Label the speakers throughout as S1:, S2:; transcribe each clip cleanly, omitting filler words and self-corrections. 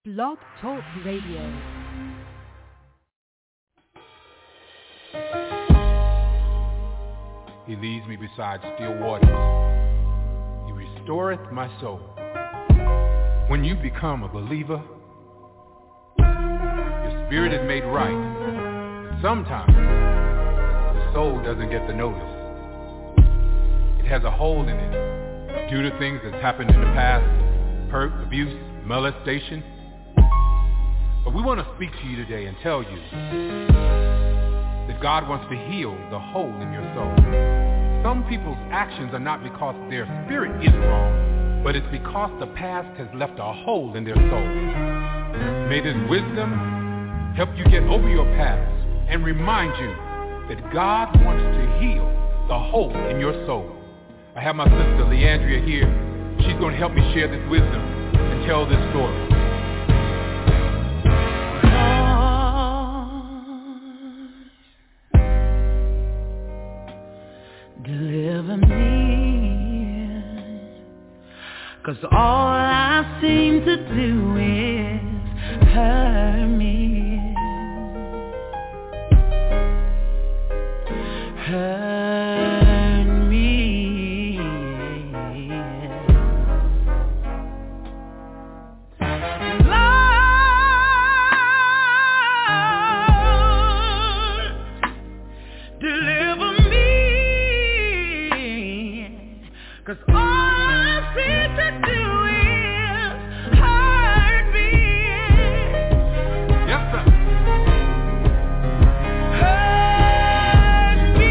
S1: Blog Talk Radio.
S2: He leads me beside still waters. He restoreth my soul. When you become a believer, your spirit is made right. And sometimes the soul doesn't get the notice. It has a hole in it due to things that's happened in the past, hurt, abuse, molestation. But we want to speak to you today and tell you that God wants to heal the hole in your soul. Some people's actions are not because their spirit is wrong, but it's because the past has left a hole in their soul. May this wisdom help you get over your past and remind you that God wants to heal the hole in your soul. I have my sister Leandria here. She's going to help me share this wisdom and tell this story.
S3: Deliver me, 'cause all I seem to do is hurt me, hurt me. Lord, deliver me. 'Cause all I seem to do is hurt me.
S2: Yes, sir.
S3: Hurt me.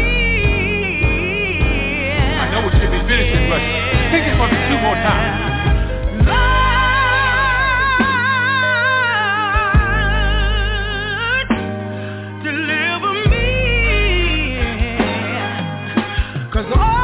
S2: I know we should be finishing, but take it for me 2 more times.
S3: Lord, deliver me. 'Cause all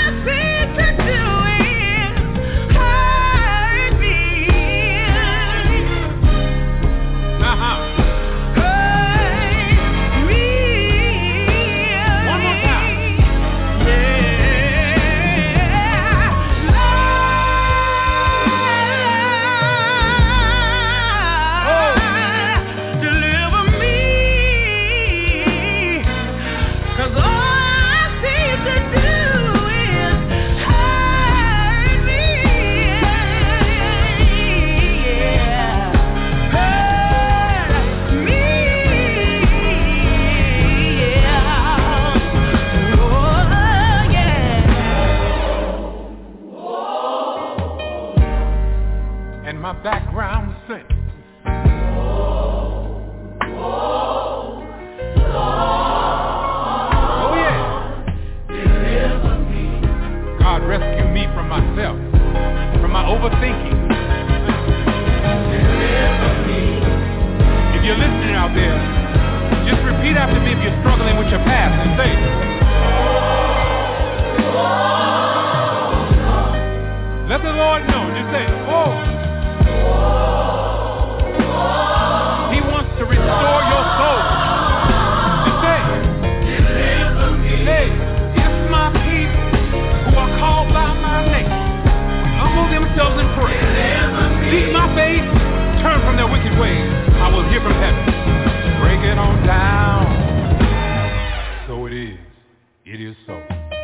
S2: background sing. Oh yeah.
S3: Deliver me.
S2: God rescue me from myself, from my overthinking.
S3: Deliver me.
S2: If you're listening out there, just repeat after me if you're struggling with your past and say, let the Lord know. Just say, oh. He wants to restore your soul. Just say,
S3: deliver me.
S2: Hey, if my people who are called by my name humble themselves and pray, seek my face, turn from their wicked ways, I will hear from heaven. Break it on down. So it is. It is so.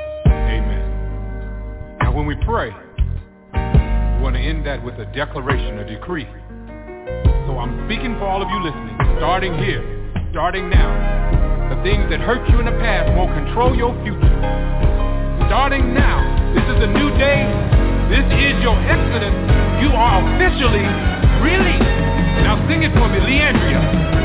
S2: Amen. Now when we pray, we want to end that with a declaration, a decree. So I'm speaking for all of you listening, starting here, starting now. The things that hurt you in the past won't control your future. Starting now, this is a new day. This is your exodus. You are officially released. Now sing it for me, Leandria.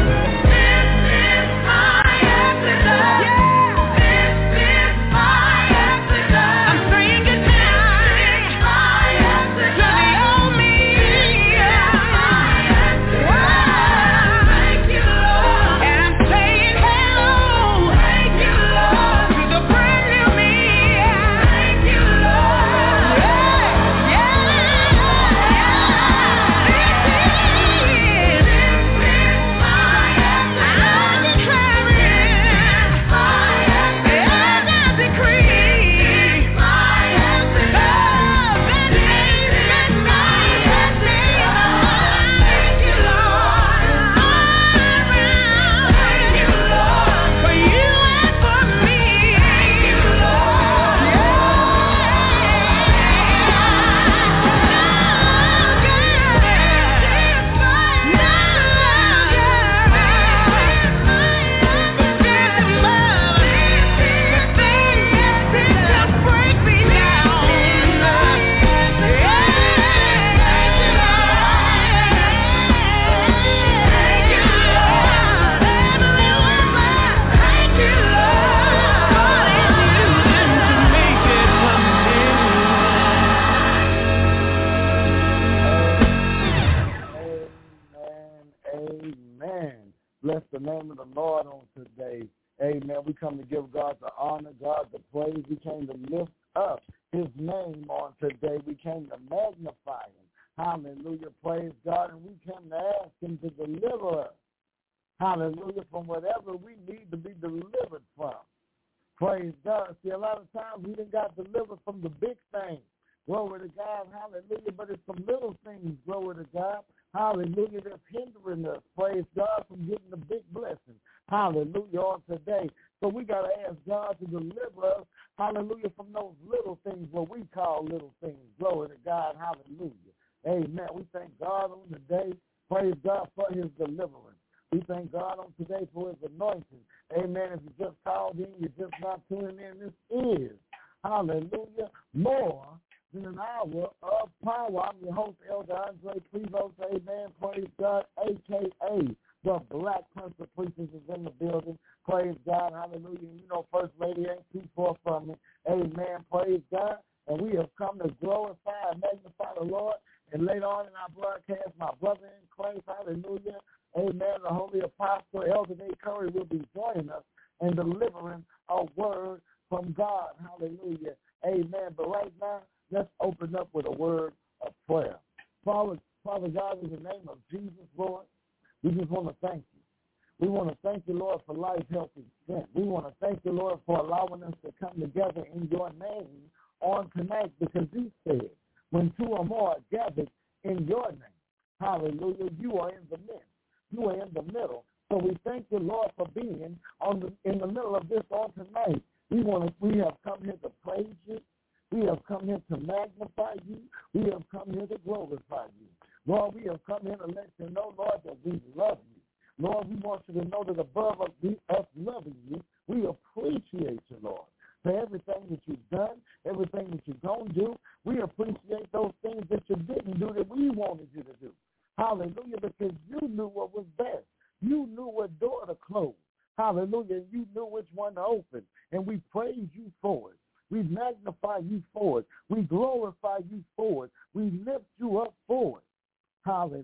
S1: Amen. Bless the name of the Lord on today. Amen. We come to give God the honor, God the praise. We came to lift up his name on today. We came to magnify him. Hallelujah. Praise God. And we came to ask him to deliver us. Hallelujah. From whatever we need to be delivered from. Praise God. See, a lot of times we done got delivered from the big things. Glory to God. Hallelujah. But it's some little things, glory to God. Hallelujah. That's hindering us. Praise God, from getting the big blessing. Hallelujah. On today. So we got to ask God to deliver us. Hallelujah. From those little things, what we call little things. Glory to God. Hallelujah. Amen. We thank God on the day. Praise God for his deliverance. We thank God on today for his anointing. Amen. If you just called in, you're just not tuning in. This is, hallelujah, more than an hour of power. I'm your host, Elder Andre Prevost. Amen. Praise God, a.k.a. the Black Prince of Preachers is in the building. Praise God. Hallelujah. You know, First Lady ain't too far from me. Amen. Praise God. And we have come to glorify and magnify the Lord. And later on in our broadcast, my brother in Christ, hallelujah, amen, the Holy Apostle, Elder Nate Curry, will be joining us and delivering a word from God. Hallelujah. Amen. But right now, let's open up with a word of prayer. Father God, in the name of Jesus, Lord, we just want to thank you. We want to thank you, Lord, for life, health, and strength. We want to thank you, Lord, for allowing us to come together in your name on tonight, because you said, when two or more are gathered in your name, hallelujah, you are in the midst. You are in the middle. So we thank you, Lord, for being in the middle of this on tonight. We have come here to praise you. We have come here to magnify you. We have come here to glorify you. Lord, we have come here to let you know, Lord, that we love you. Lord, we want you to know that above us loving you, we appreciate you, Lord, for everything that you've done, everything that you're going to do. We appreciate those things that you didn't do that we wanted you to do. Hallelujah, because you knew what was best. You knew what door to close. Hallelujah, you knew which one to open. And we praise you for it. We magnify you for it. We glorify you for it. We lift you up for it. Hallelujah.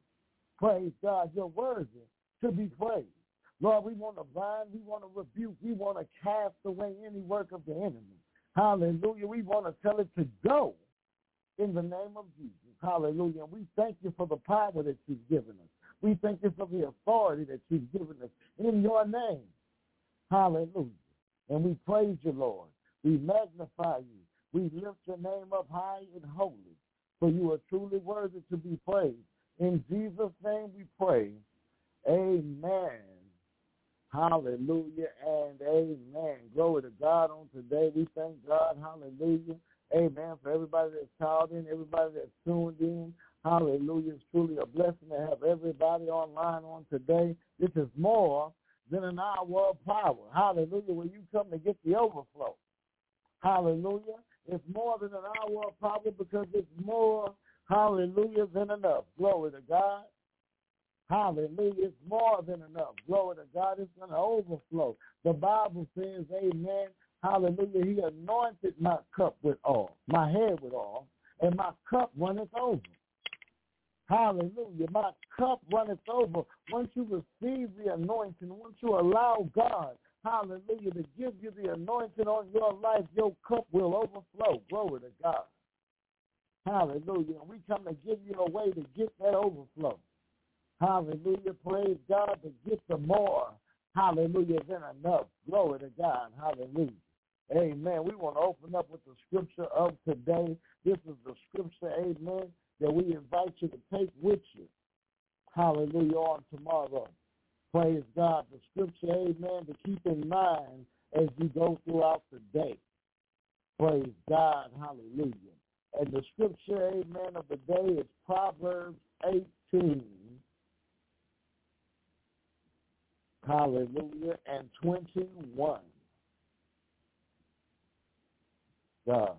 S1: Praise God. You're worthy to be praised. Lord, we want to bind, we want to rebuke, we want to cast away any work of the enemy. Hallelujah. We want to tell it to go in the name of Jesus. Hallelujah. And we thank you for the power that you've given us. We thank you for the authority that you've given us in your name. Hallelujah. And we praise you, Lord. We magnify you. We lift your name up high and holy, for you are truly worthy to be praised. In Jesus' name we pray. Amen. Hallelujah and amen. Glory to God on today. We thank God. Hallelujah. Amen. For everybody that's called in, everybody that's tuned in. Hallelujah. It's truly a blessing to have everybody online on today. This is more than an hour of power. Hallelujah. When you come to get the overflow. Hallelujah. It's more than an hour of power because it's more, hallelujah, than enough. Glory to God. Hallelujah. It's more than enough. Glory to God. It's going to overflow. The Bible says, amen, hallelujah, he anointed my cup with oil, my head with oil, and my cup runneth over. Hallelujah. My cup runneth over. Once you receive the anointing, once you allow God, hallelujah, to give you the anointing on your life, your cup will overflow. Glory to God. Hallelujah. And we come to give you a way to get that overflow. Hallelujah. Praise God, to get the more, hallelujah, than enough. Glory to God. Hallelujah. Amen. We want to open up with the scripture of today. This is the scripture, amen, that we invite you to take with you. Hallelujah, on tomorrow. Praise God. The scripture, amen, to keep in mind as you go throughout the day. Praise God. Hallelujah. And the scripture, amen, of the day is Proverbs 18. Hallelujah. And 21. God.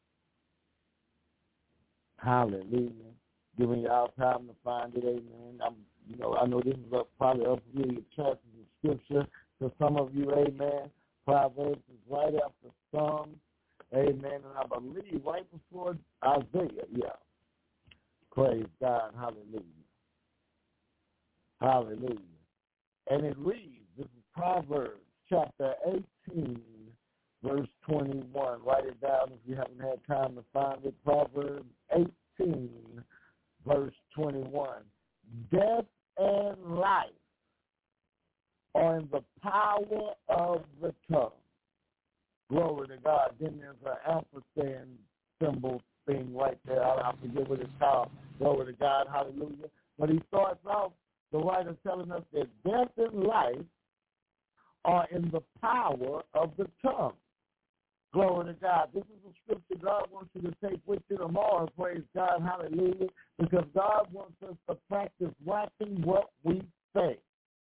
S1: Hallelujah. Giving y'all time to find it, amen. I know this is probably a familiar passage of scripture to some of you, amen. Proverbs is right after Psalms, amen. And I believe right before Isaiah, yeah. Praise God, hallelujah. Hallelujah. And it reads, this is Proverbs chapter 18, verse 21. Write it down if you haven't had time to find it. Proverbs 18, verse 21. Death and life are in the power of the tongue. Glory to God. Then there's an ampersand symbol thing right there. I forget what it's called. Glory to God. Hallelujah. But he starts off, the writer telling us that death and life are in the power of the tongue. Glory to God. This is a scripture God wants you to take with you tomorrow. Praise God. Hallelujah. Because God wants us to practice watching what we say.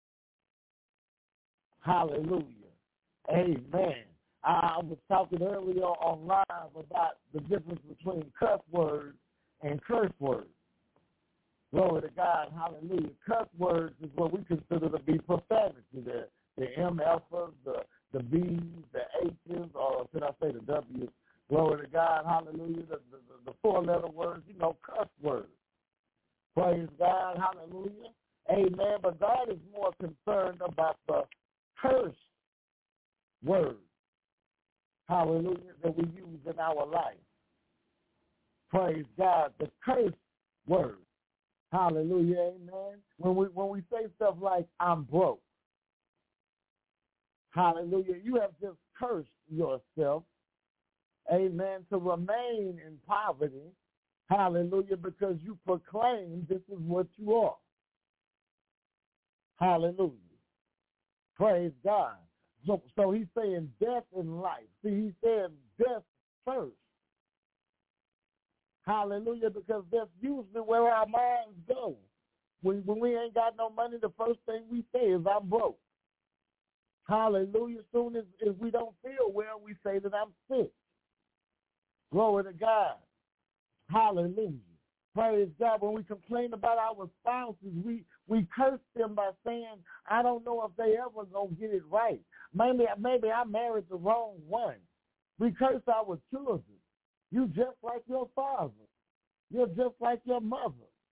S1: Hallelujah. Amen. I was talking earlier on live about the difference between cuss words and curse words. Glory to God. Hallelujah. Cuss words is what we consider to be profanity. The MFs, the B's, the H's, or should I say the W's. Glory to God. Hallelujah. The four-letter words, cuss words. Praise God. Hallelujah. Amen. But God is more concerned about the curse words. Hallelujah. That we use in our life. Praise God. The curse words. Hallelujah. Amen. When we say stuff like, I'm broke. Hallelujah. You have just cursed yourself. Amen. To remain in poverty. Hallelujah. Because you proclaim this is what you are. Hallelujah. Praise God. So he's saying death and life. See, he said death first. Hallelujah, because that's usually where our minds go. When we ain't got no money, the first thing we say is, I'm broke. Hallelujah. As soon as we don't feel well, we say that I'm sick. Glory to God. Hallelujah. Praise God. When we complain about our spouses, we curse them by saying, I don't know if they ever going to get it right. Maybe I married the wrong one. We curse our children. You just like your father. You're just like your mother.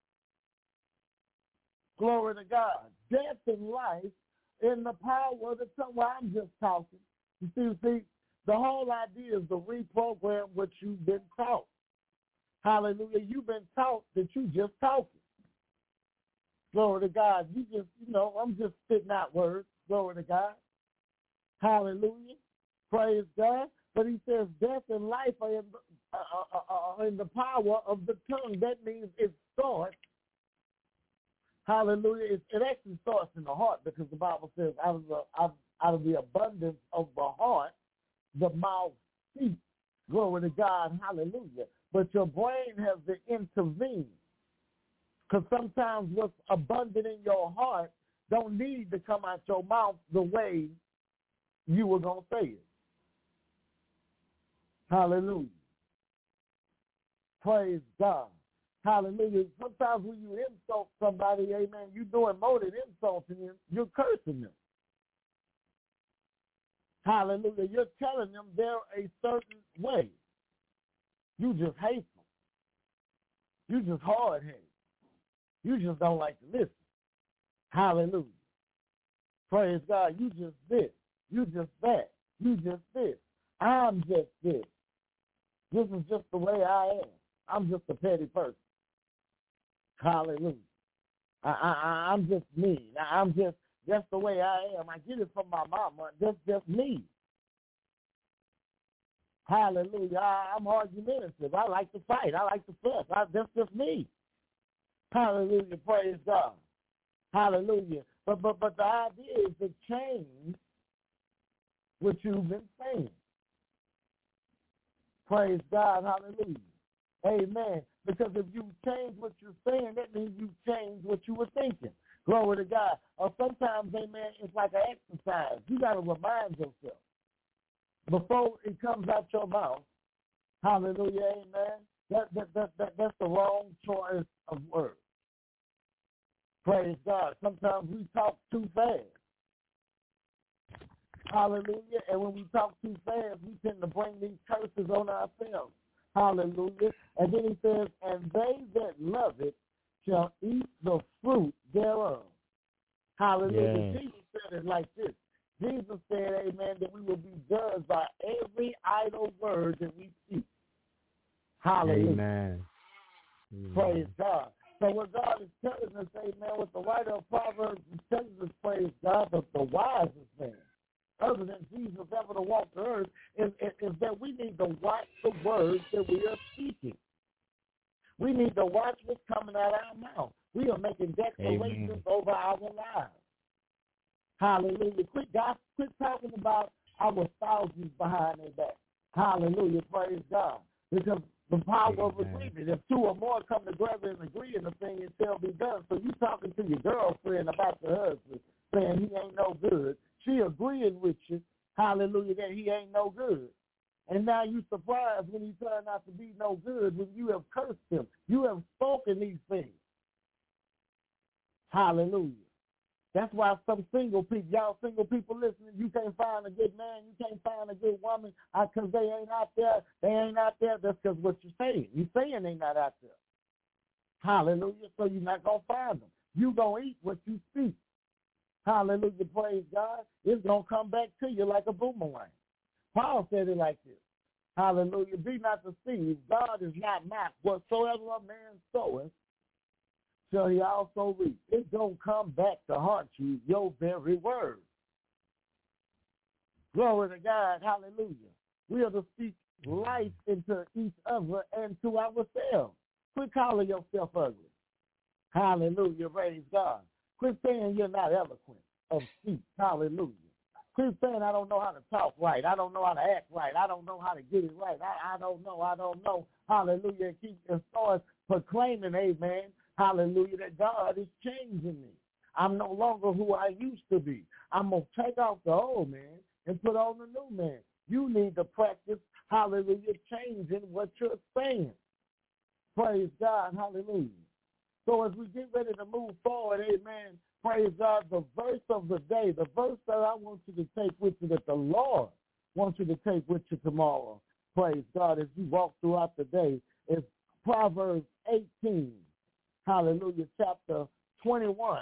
S1: Glory to God. Death and life in the power of the tongue. Well, I'm just talking. You see, the whole idea is to reprogram what you've been taught. Hallelujah. You've been taught that you just talking. Glory to God. You just, I'm just spitting out words. Glory to God. Hallelujah. Praise God. But he says death and life are in the power of the tongue. That means it starts. Hallelujah. It actually starts in the heart, because the Bible says out of the abundance of the heart, the mouth speaks. Glory to God. Hallelujah. But your brain has to intervene, because sometimes what's abundant in your heart don't need to come out your mouth the way you were going to say it. Hallelujah. Praise God. Hallelujah. Sometimes when you insult somebody, amen, you're doing more than insulting them. You're cursing them. Hallelujah. You're telling them they're a certain way. You just hate them. You just hard-headed. You just don't like to listen. Hallelujah. Praise God. You just this. You just that. You just this. I'm just this. This is just the way I am. I'm just a petty person. Hallelujah. I'm just me. I'm just the way I am. I get it from my mama. That's just me. Hallelujah. I'm argumentative. I like to fight. I like to fuss. That's just me. Hallelujah. Praise God. Hallelujah. But the idea is to change what you've been saying. Praise God. Hallelujah. Amen. Because if you change what you're saying, that means you change what you were thinking. Glory to God. Or sometimes, amen, it's like an exercise. You got to remind yourself before it comes out your mouth. Hallelujah. Amen. That's the wrong choice of words. Praise God. Sometimes we talk too fast. Hallelujah. And when we talk too fast, we tend to bring these curses on ourselves. Hallelujah. And then he says, and they that love it shall eat the fruit thereof. Hallelujah. Jesus said it like this. Jesus said, amen, that we will be judged by every idle word that we speak. Hallelujah.
S4: Amen.
S1: Praise God. So what God is telling us, amen, what the writer of Proverbs is telling us, praise God, that the wisest man, other than Jesus ever to walk the earth, is that we need to watch the words that we are speaking. We need to watch what's coming out of our mouth. We are making declarations over our lives. Hallelujah. Quit talking about our thousands behind their back. Hallelujah. Praise God. Because the power of agreement. If two or more come together and agree in a thing, it shall be done. So you talking to your girlfriend about the husband, saying he ain't no good. She agreeing with you, hallelujah, that he ain't no good. And now you surprised when he turned out to be no good when you have cursed him. You have spoken these things. Hallelujah. That's why some single people, y'all single people listening, you can't find a good man, you can't find a good woman because they ain't out there. They ain't out there. That's because what you're saying. You're saying they not out there. Hallelujah. So you're not going to find them. You're going to eat what you speak. Hallelujah. Praise God. It's going to come back to you like a boomerang. Paul said it like this. Hallelujah. Be not deceived. God is not mocked. Whatsoever a man soweth, shall he also reap. It's going to come back to haunt you, your very word. Glory to God. Hallelujah. We are to speak life into each other and to ourselves. Quit calling yourself ugly. Hallelujah. Praise God. Quit saying you're not eloquent of speech. Hallelujah. Quit saying I don't know how to talk right. I don't know how to act right. I don't know how to get it right. I don't know. Hallelujah. And start proclaiming, amen, hallelujah, that God is changing me. I'm no longer who I used to be. I'm going to take off the old man and put on the new man. You need to practice, hallelujah, changing what you're saying. Praise God. Hallelujah. So as we get ready to move forward, amen, praise God, the verse of the day, the verse that I want you to take with you, that the Lord wants you to take with you tomorrow, praise God, as you walk throughout the day, is Proverbs 18, hallelujah, chapter 21.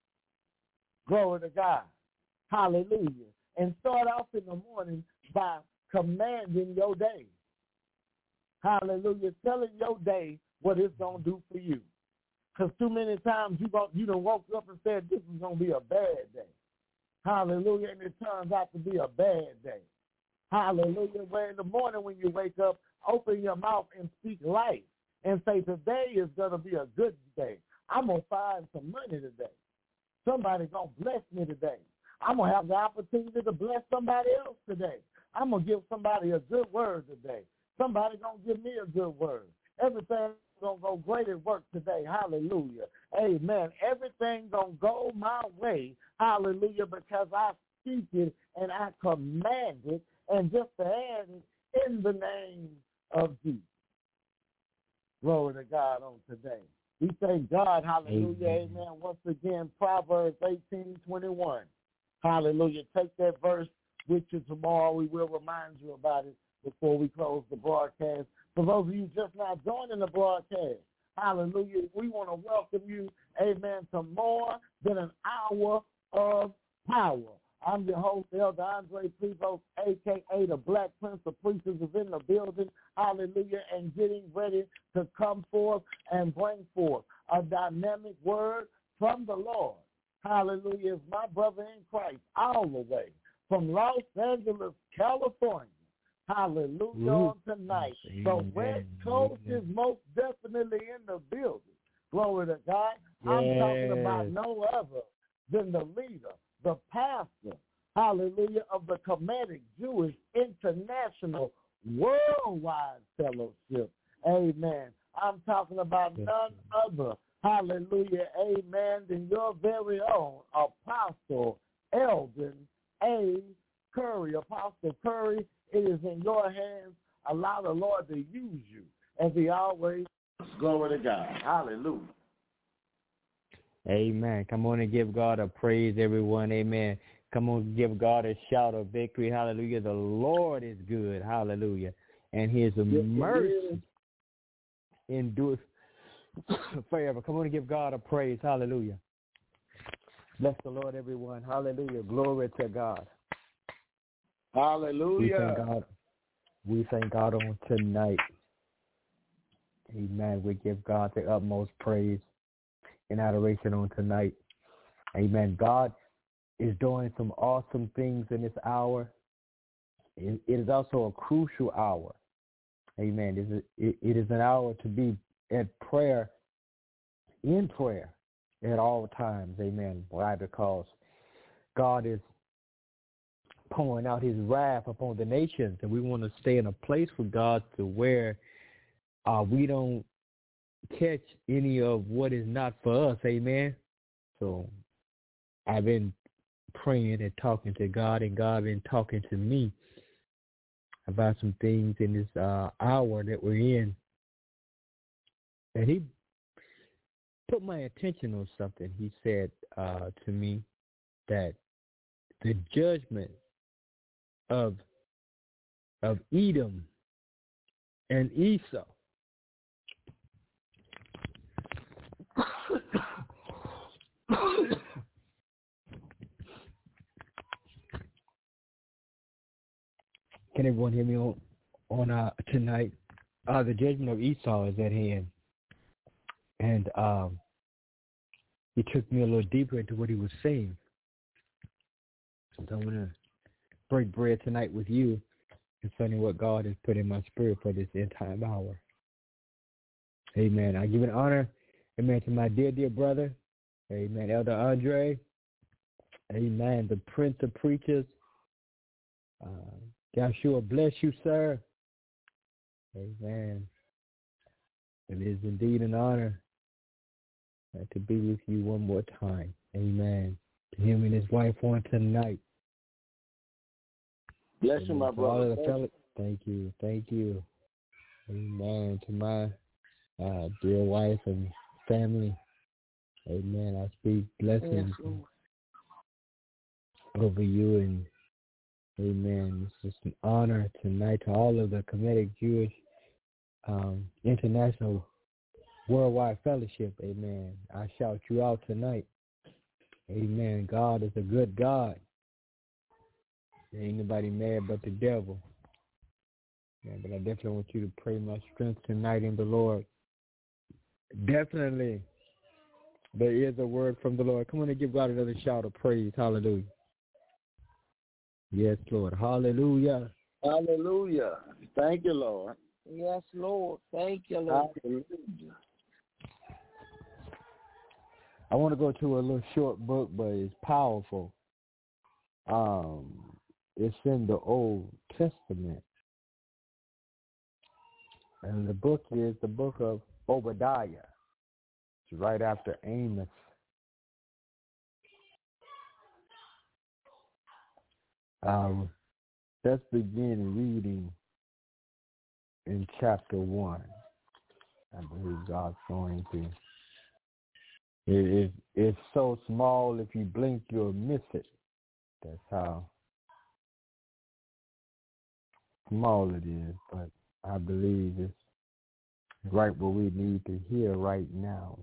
S1: Glory to God. Hallelujah. And start off in the morning by commanding your day. Hallelujah. Telling your day what it's going to do for you. Because too many times you done woke up and said this is going to be a bad day. Hallelujah. And it turns out to be a bad day. Hallelujah. Where in the morning when you wake up, open your mouth and speak life and say today is going to be a good day. I'm going to find some money today. Somebody's going to bless me today. I'm going to have the opportunity to bless somebody else today. I'm going to give somebody a good word today. Somebody's going to give me a good word. Everything's going to go great at work today. Hallelujah. Amen. Everything's going to go my way. Hallelujah. Because I speak it and I command it. And just to add it in the name of Jesus. Glory to God on today. We thank God. Hallelujah. Amen. Once again, Proverbs 18:21. Hallelujah. Take that verse with you tomorrow. We will remind you about it before we close the broadcast. For those of you just not joining the broadcast, hallelujah, we want to welcome you, amen, to more than an hour of power. I'm your host, Elder Andre Prevost, a.k.a. the Black Prince of Preachers, is in the building, hallelujah, and getting ready to come forth and bring forth a dynamic word from the Lord. Hallelujah, is my brother in Christ, all the way from Los Angeles, California. Hallelujah on tonight. The West Coast is most definitely in the building. Glory to God. I'm talking about no other than the leader, the pastor, hallelujah, of the Kemetic Jewish International Worldwide Fellowship. Amen. I'm talking about none other, hallelujah, amen, than your very own Apostle Eldon A. Curry. Apostle Curry, it is in your hands. Allow the Lord to use you as he always. Glory to God. Hallelujah.
S4: Amen. Come on and give God a praise, everyone. Amen. Come on, give God a shout of victory. Hallelujah. The Lord is good. Hallelujah. And his mercy endures forever. Come on and give God a praise. Hallelujah. Bless the Lord, everyone. Hallelujah. Glory to God.
S1: Hallelujah.
S4: We thank God on tonight. Amen. We give God the utmost praise and adoration on tonight. Amen. God is doing some awesome things in this hour. It is also a crucial hour. Amen. It is an hour to be in prayer at all times. Amen. Why? Because God is pouring out his wrath upon the nations, and we want to stay in a place with God to where we don't catch any of what is not for us. Amen. So I've been praying and talking to God, and God been talking to me about some things in this hour that we're in. And he put my attention on something. He said to me that the judgment of Edom and Esau Can everyone hear me on tonight? The judgment of Esau is at hand. And he took me a little deeper into what he was saying. So I'm going to break bread tonight with you concerning what God has put in my spirit for this end time hour. Amen. I give an honor, amen, to my dear brother, amen, Elder Andre, amen, the Prince of Preachers. Joshua, bless you, sir. Amen. It is indeed an honor to be with you one more time. Amen. To him and his wife on tonight.
S1: Bless you, my brother.
S4: Thank you. Amen. To my dear wife and family. Amen. I speak blessings over you, and amen. It's just an honor tonight to all of the Kemetic Jewish International Worldwide Fellowship. Amen. I shout you out tonight. Amen. God is a good God. There ain't nobody mad but the devil. Yeah, but I definitely want you to pray my strength tonight in the Lord. Definitely. There is a word from the Lord. Come on and give God another shout of praise. Hallelujah. Yes, Lord. Hallelujah.
S1: Hallelujah. Thank you, Lord.
S5: Yes, Lord. Thank you, Lord.
S1: Hallelujah.
S4: I want to go to a little short book, but it's powerful. It's in the Old Testament. And the book is the book of Obadiah. It's right after Amos. Let's begin reading in chapter 1. I believe God's going to. It's so small, if you blink, you'll miss it. That's how small it is, but I believe it's right what we need to hear right now.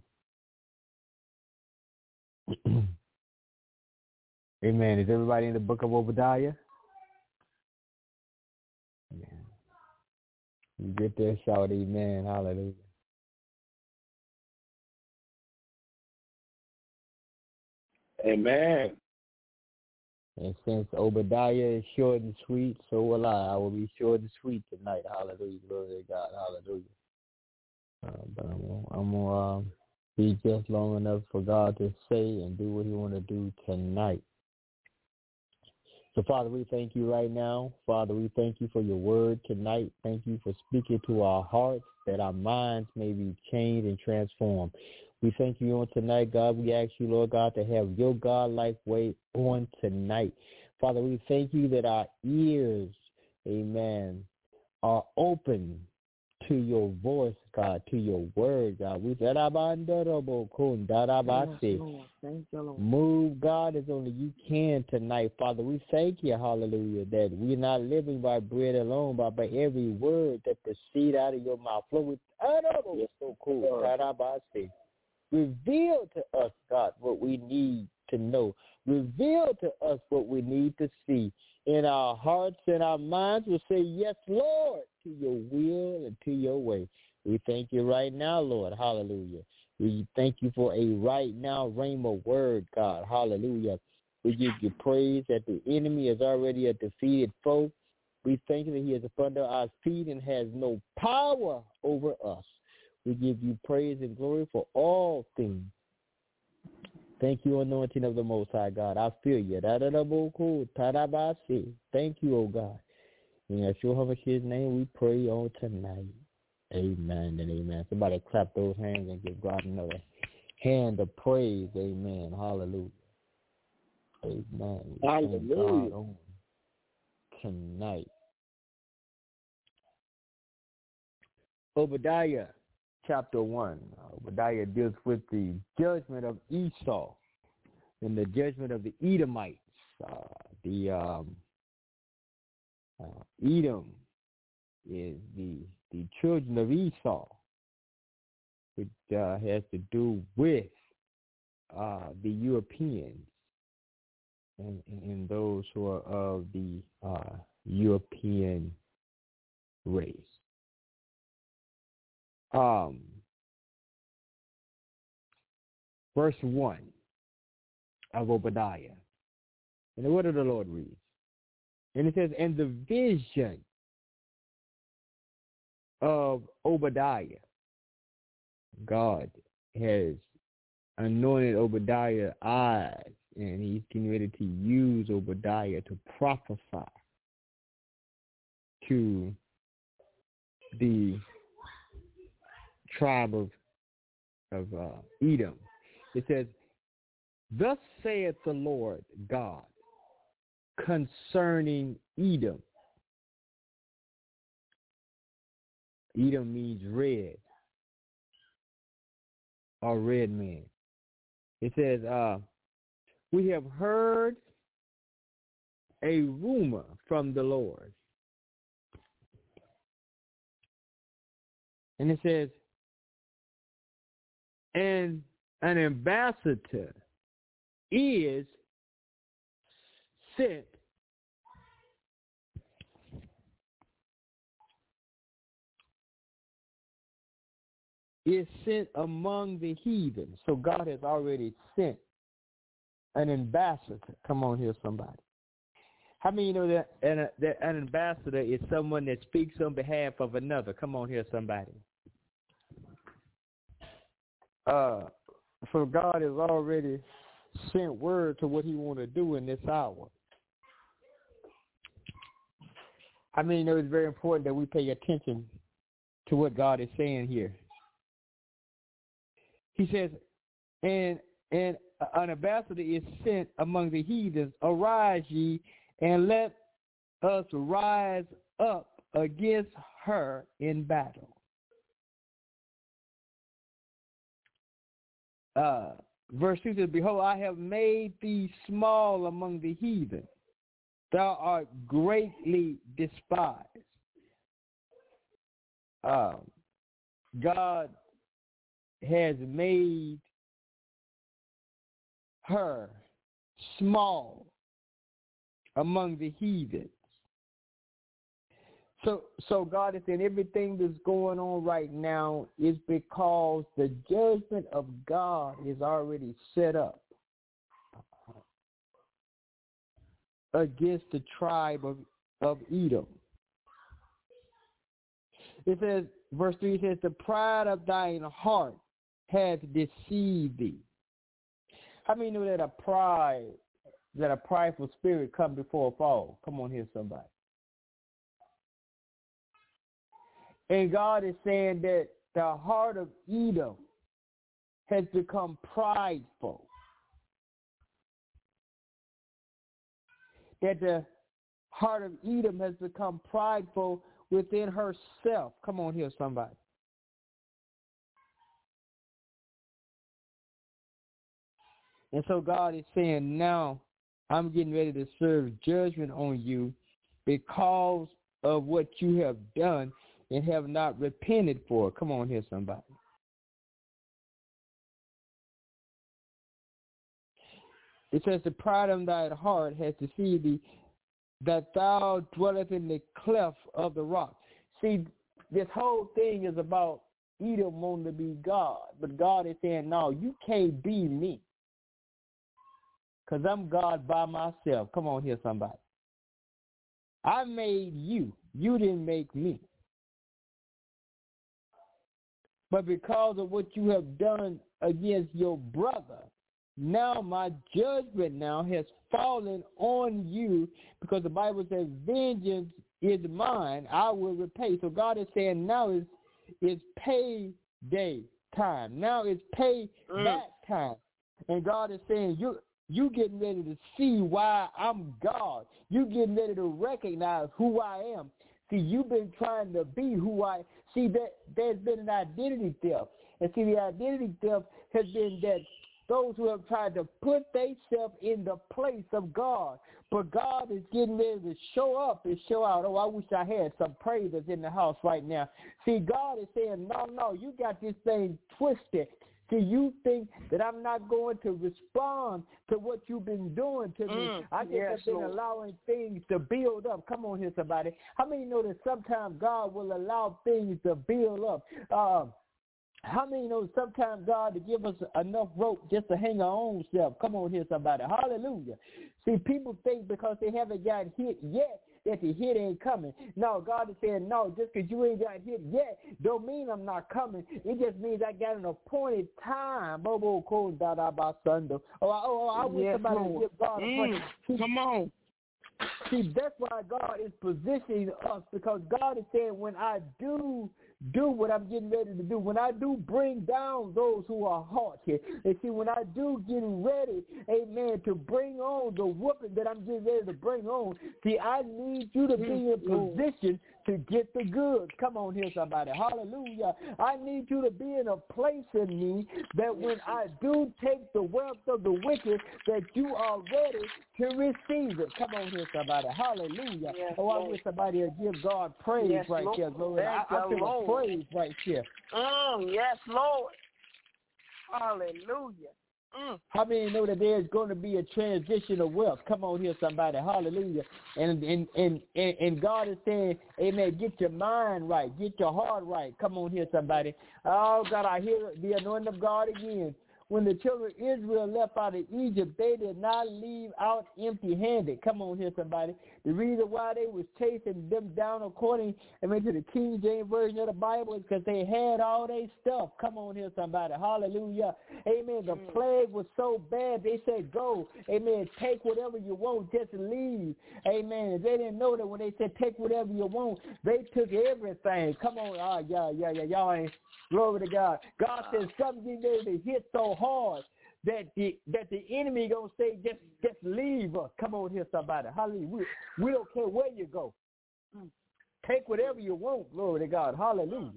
S4: Amen. Is everybody in the book of Obadiah? Amen. You get there, shout amen. Hallelujah.
S1: Amen.
S4: And since Obadiah is short and sweet, so will I. I will be short and sweet tonight. Hallelujah. Glory to God. Hallelujah. But I'm going to be just long enough for God to say and do what he want to do tonight. So, Father, we thank you right now. Father, we thank you for your word tonight. Thank you for speaking to our hearts that our minds may be changed and transformed. We thank you on tonight, God. We ask you, Lord God, to have your God-like way on tonight. Father, we thank you that our ears, amen, are open to your voice, God, to your word, God. We said, move, God, as only you can tonight, Father. We thank you, hallelujah, that we're not living by bread alone, but by every word that proceeds out of your mouth. Lord, so cool. Reveal to us, God, what we need to know. Reveal to us what we need to see. In our hearts and our minds will say, yes, Lord, to your will and to your way. We thank you right now, Lord. Hallelujah. We thank you for a right now rhema word, God. Hallelujah. We give you praise that the enemy is already a defeated foe. We thank you that he is up under our feet and has no power over us. We give you praise and glory for all things. Thank you, anointing of the Most High God. I feel you. Thank you, oh God. In Yeshua HaMashiach's name we pray on tonight. Amen and amen. Somebody clap those hands and give God another hand of praise. Amen. Hallelujah. Amen.
S1: Hallelujah.
S4: Thank God on tonight. Obadiah chapter 1. Obadiah deals with the judgment of Esau and the judgment of the Edomites. Edom is the children of Esau, which has to do with the Europeans and those who are of the European race. Verse 1 of Obadiah. And the word of the Lord reads. And it says, and the vision of Obadiah. God has anointed Obadiah's eyes, and he's getting ready to use Obadiah to prophesy to the tribe of Edom. It says, thus saith the Lord God concerning Edom. Edom means red or red man. It says, we have heard a rumor from the Lord. And it says, and an ambassador is sent among the heathen. So God has already sent an ambassador. Come on here, somebody. How many know that an ambassador is someone that speaks on behalf of another? Come on here, somebody. So God has already sent word to what he want to do in this hour. I mean, it's very important that we pay attention to what God is saying here. He says, and an ambassador is sent among the heathens. Arise ye, and let us rise up against her in battle. Verse 2 says, behold, I have made thee small among the heathen. Thou art greatly despised. God has made her small among the heathens. So God is saying everything that's going on right now is because the judgment of God is already set up against the tribe of Edom. It says, verse 3 says, the pride of thine heart hath deceived thee. How many know that a prideful spirit come before a fall? Come on here, somebody. And God is saying that the heart of Edom has become prideful. That the heart of Edom has become prideful within herself. Come on here, somebody. And so God is saying, now I'm getting ready to serve judgment on you because of what you have done and have not repented for. Come on here, somebody. It says, the pride of thy heart has deceived thee, that thou dwellest in the cleft of the rock. See, this whole thing is about Edom wanting to be God. But God is saying, no, you can't be me. Because I'm God by myself. Come on here, somebody. I made you. You didn't make me. But because of what you have done against your brother, now my judgment now has fallen on you, because the Bible says, vengeance is mine, I will repay. So God is saying now it's payday time. Now it's payback time. And God is saying, you getting ready to see why I'm God. You getting ready to recognize who I am. See, you've been trying to be who I. See, there's been an identity theft. And see, the identity theft has been that those who have tried to put themselves in the place of God. But God is getting ready to show up and show out. Oh, I wish I had some praisers in the house right now. See, God is saying, no, you got this thing twisted. See, you think that I'm not going to respond to what you've been doing to me. I just have been allowing things to build up. Come on here, somebody. How many know that sometimes God will allow things to build up? How many know sometimes God to give us enough rope just to hang our own self? Come on here, somebody. Hallelujah. See, people think because they haven't got hit yet that the hit ain't coming. No, God is saying, no, just because you ain't got hit yet don't mean I'm not coming. It just means I got an appointed time. I wish somebody would give God a praise.
S5: Come on.
S4: See, that's why God is positioning us, because God is saying, when I do what I'm getting ready to do, when I do bring down those who are haughty, and see, when I do get ready, amen, to bring on the whooping that I'm getting ready to bring on, see, I need you to be in position to get the goods. Come on here, somebody. Hallelujah. I need you to be in a place in me that when I do take the wealth of the wicked, that you are ready to receive it. Come on here, somebody. Hallelujah.
S5: Yes,
S4: I wish somebody would give God praise right here, Lord. I feel praise right here.
S5: Yes, Lord. Hallelujah.
S4: How many know that there's going to be a transition of wealth? Come on here, somebody. Hallelujah. And God is saying, amen, get your mind right. Get your heart right. Come on here, somebody. Oh, God, I hear the anointing of God again. When the children of Israel left out of Egypt, they did not leave out empty-handed. Come on here, somebody. The reason why they was chasing them down according to the King James Version of the Bible is because they had all their stuff. Come on here, somebody. Hallelujah. Amen. The plague was so bad, they said, go. Amen. Take whatever you want. Just leave. Amen. They didn't know that when they said take whatever you want, they took everything. Come on. Y'all ain't. Glory to God. God says something there to hit so hard that the enemy gonna say just leave us. Come on here, somebody. Hallelujah. We don't care where you go. Take whatever you want. Glory to God. Hallelujah.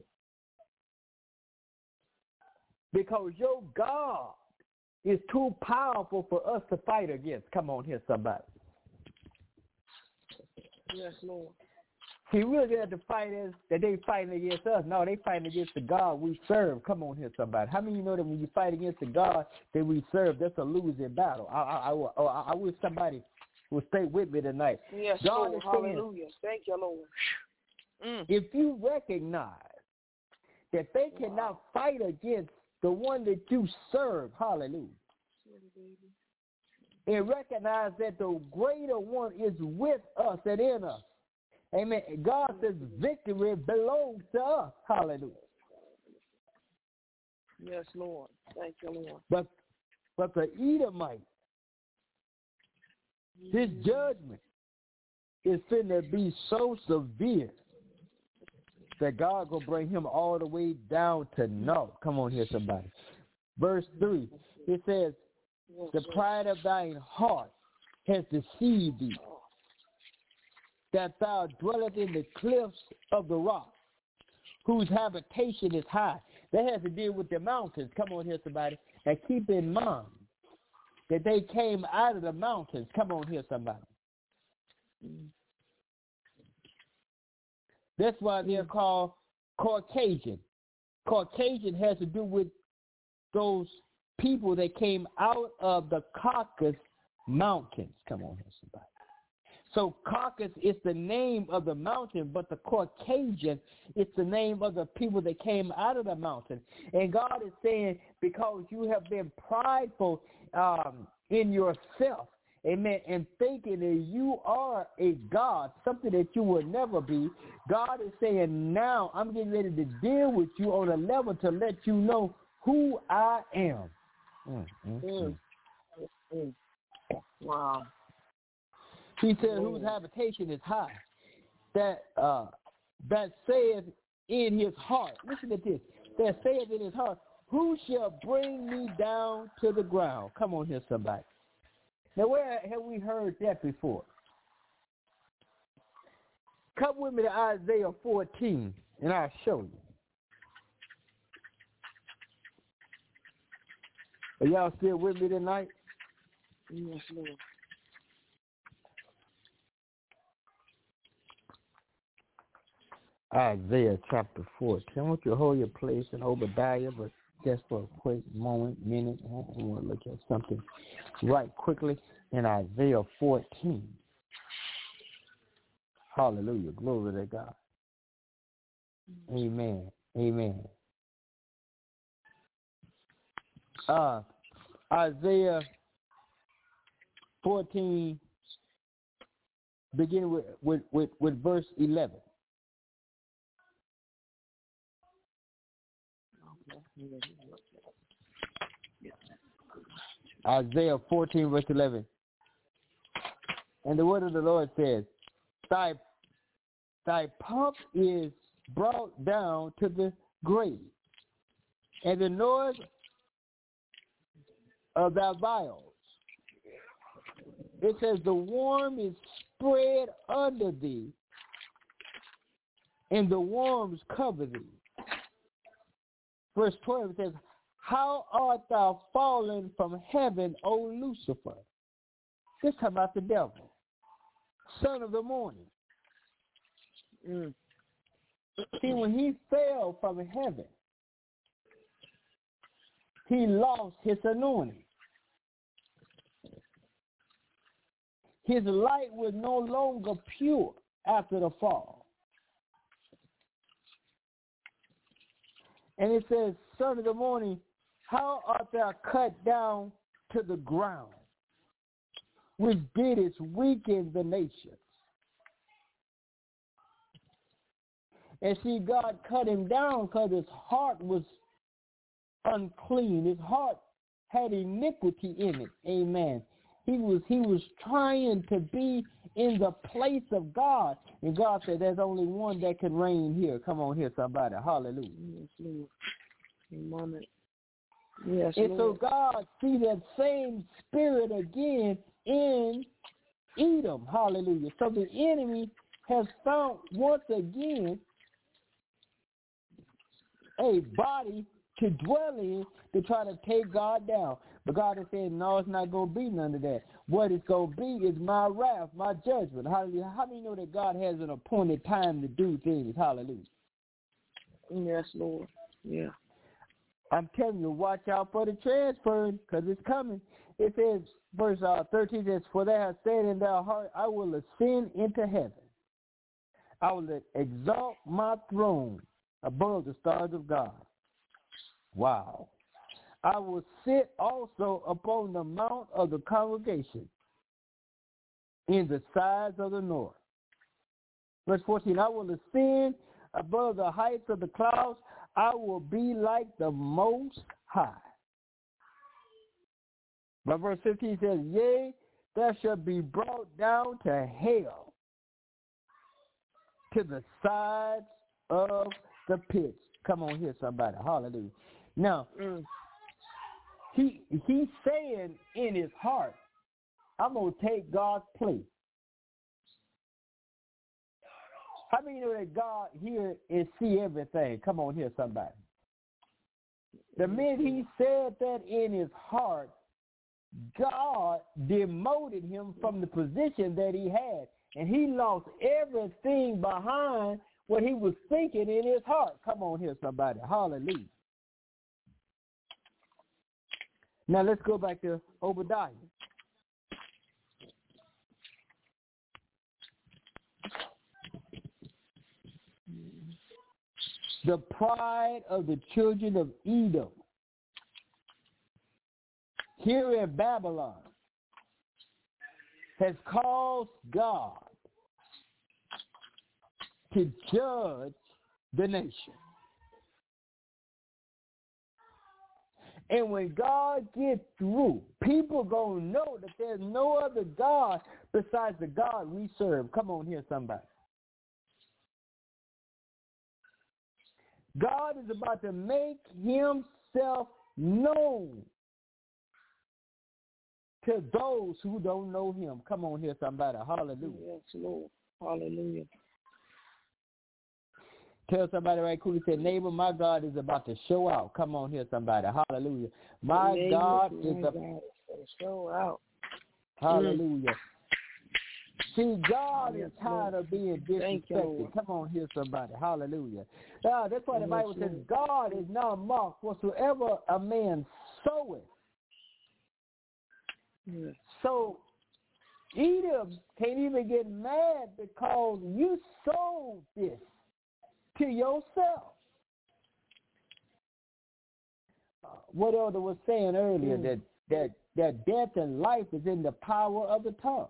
S4: Because your God is too powerful for us to fight against. Come on here, somebody.
S5: Yes, Lord.
S4: See, we're going to fight that they fighting against us. No, they fighting against the God we serve. Come on here, somebody. How many of you know that when you fight against the God that we serve, that's a losing battle? I wish somebody would stay with me tonight.
S5: Yes,
S4: God
S5: Lord.
S4: is saying,
S5: hallelujah. Thank you, Lord.
S4: If you recognize that they cannot fight against the one that you serve, hallelujah, and recognize that the greater one is with us and in us. Amen. God says victory belongs to us. Hallelujah.
S5: Yes, Lord. Thank you, Lord.
S4: But the Edomite, his judgment is finna be so severe that God will bring him all the way down to naught. Come on here, somebody. Verse 3, it says, the pride of thine heart has deceived thee, that thou dwellest in the cliffs of the rock, whose habitation is high. That has to deal with the mountains. Come on here, somebody. And keep in mind that they came out of the mountains. Come on here, somebody. That's why they're called Caucasian. Caucasian has to do with those people that came out of the Caucasus mountains. Come on here, somebody. So Caucasus is the name of the mountain, but the Caucasian is the name of the people that came out of the mountain. And God is saying, because you have been prideful in yourself, amen, and thinking that you are a God, something that you will never be, God is saying, now I'm getting ready to deal with you on a level to let you know who I am.
S5: Wow.
S4: He said, whose habitation is high, that saith in his heart. Listen to this. That saith in his heart, who shall bring me down to the ground? Come on here, somebody. Now, where have we heard that before? Come with me to Isaiah 14, and I'll show you. Are y'all still with me tonight?
S5: Yes, Lord.
S4: Isaiah chapter 14. I want you to hold your place in Obadiah, but just for a quick minute, I want to look at something right quickly in Isaiah 14. Hallelujah. Glory to God. Amen. Amen. Isaiah 14, beginning with verse 11. Isaiah 14, verse 11. And the word of the Lord says, Thy pomp is brought down to the grave, and the noise of thy viols. It says, the worm is spread under thee, and the worms cover thee. Verse 12 says, how art thou fallen from heaven, O Lucifer? This talking about the devil, son of the morning. See, when he fell from heaven, he lost his anointing. His light was no longer pure after the fall. And it says, son of the morning, how art thou cut down to the ground, which didst weaken the nations? And see, God cut him down because his heart was unclean. His heart had iniquity in it. Amen. He was trying to be in the place of God. And God said, there's only one that can reign here. Come on here, somebody. Hallelujah.
S5: Yes, Lord. Moment. Yes,
S4: and
S5: Lord.
S4: so God see that same spirit again in Edom. Hallelujah. So the enemy has found once again a body to dwell in to try to take God down. But God is saying, no, it's not going to be none of that. What it's going to be is my wrath, my judgment. Hallelujah. How many know that God has an appointed time to do things? Hallelujah.
S5: Yes, Lord. Yeah.
S4: I'm telling you, watch out for the transferring because it's coming. It says, verse 13 says, for thou hast said in thy heart, I will ascend into heaven. I will exalt my throne above the stars of God. Wow. I will sit also upon the mount of the congregation in the sides of the north. Verse 14, I will ascend above the heights of the clouds. I will be like the Most High. But verse 15 says, yea, thou shalt be brought down to hell, to the sides of the pits. Come on here, somebody. Hallelujah. Now, he's saying in his heart, I'm going to take God's place. How many know that God hear and see everything? Come on here, somebody. The minute he said that in his heart, God demoted him from the position that he had. And he lost everything behind what he was thinking in his heart. Come on here, somebody. Hallelujah. Now let's go back to Obadiah. the pride of the children of Edom here in Babylon has caused God to judge the nation. And when God gets through, people going to know that there's no other God besides the God we serve. Come on here, somebody. God is about to make himself known to those who don't know him. Come on here, somebody. Hallelujah.
S5: Yes, Lord. Hallelujah.
S4: Tell somebody right quick, say, neighbor, my God is about to show out. Come on here, somebody. Hallelujah. My
S5: neighbor,
S4: God
S5: is about to show out.
S4: Hallelujah. See, God is tired of being disrespected. Come on here, somebody. Hallelujah. That's why the Bible says, God is now marked whatsoever a man soweth.
S5: Yes.
S4: So Edom can't even get mad because you sold this to yourself. What Elder was saying earlier, that death and life is in the power of the tongue.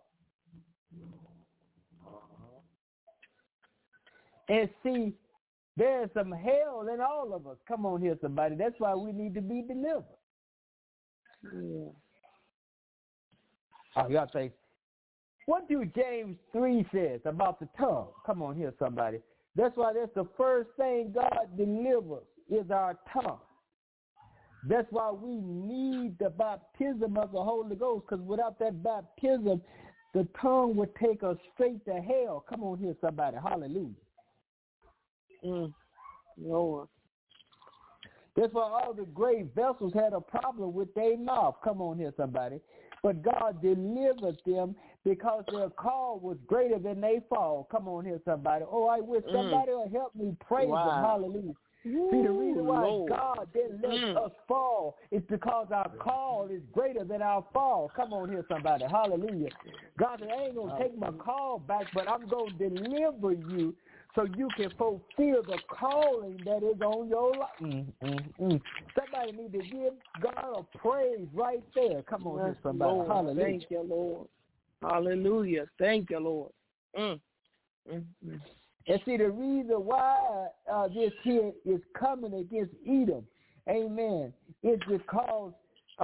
S4: And see, there's some hell in all of us. Come on here, somebody. That's why we need to be delivered.
S5: Yeah.
S4: Oh, y'all say, what do James 3 says about the tongue? Come on here, somebody. That's why that's the first thing God delivers is our tongue. That's why we need the baptism of the Holy Ghost, because without that baptism, the tongue would take us straight to hell. Come on here, somebody. Hallelujah.
S5: Lord.
S4: That's why all the great vessels had a problem with their mouth. Come on here, somebody. But God delivered them because their call was greater than their fall. Come on here, somebody. Oh, I wish somebody will help me praise them. Hallelujah. See, the reason why
S5: Lord.
S4: God didn't let us fall is because our call is greater than our fall. Come on here, somebody. Hallelujah. God said, I ain't going to take my call back, but I'm going to deliver you so you can fulfill the calling that is on your life. Somebody need to give God a praise right there. Come on here, somebody.
S5: Lord.
S4: Hallelujah.
S5: Thank you, Lord. Hallelujah. Thank you, Lord.
S4: And see, the reason why this here is coming against Edom, amen, is because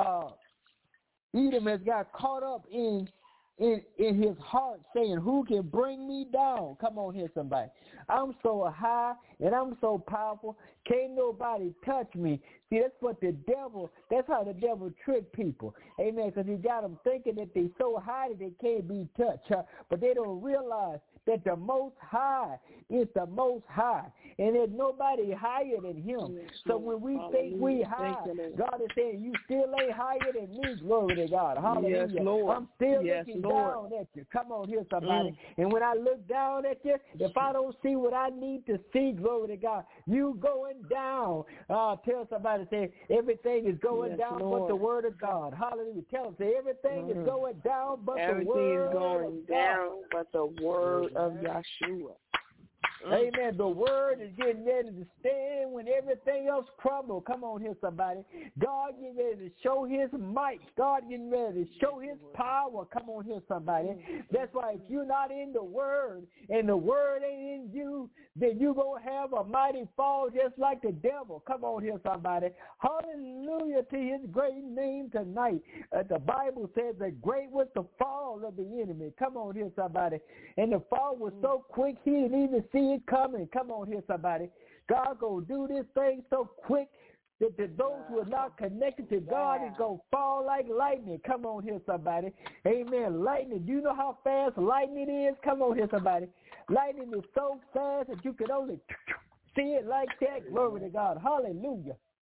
S4: Edom has got caught up in his heart saying, who can bring me down? Come on here, somebody. I'm so high and I'm so powerful. Can't nobody touch me. See, that's what that's how the devil tricked people. Amen, because he got them thinking that they're so high that they can't be touched. But they don't realize that the Most High is the Most High, and there's nobody higher than him.
S5: Yes,
S4: so when we think we high, God is saying, you still ain't higher than me. Glory to God. Hallelujah.
S5: Yes, Lord.
S4: I'm still looking down at you. Come on here, somebody. And when I look down at you, if I don't see what I need to see, glory to God, you going down. Tell somebody, say, everything is going down but the word of God. Hallelujah. Tell them, say, everything is going down but the word
S5: is going
S4: of
S5: down
S4: God.
S5: but the word of Yeshua.
S4: Amen. The word is getting ready to stand when everything else crumbles. Come on here, somebody. God getting ready to show his might. God getting ready to show his power. Come on here, somebody. That's why if you're not in the word and the word ain't in you, then you're going to have a mighty fall just like the devil. Come on here, somebody. Hallelujah to his great name tonight. The Bible says that great was the fall of the enemy. Come on here, somebody. And the fall was so quick he didn't even see it coming. Come on here, somebody. God gonna do this thing so quick that those who are not connected to God is gonna fall like lightning. Come on here, somebody. Amen. Lightning. Do you know how fast lightning is? Come on here, somebody. Lightning is so fast that you can only see it like that. Glory to God. Hallelujah.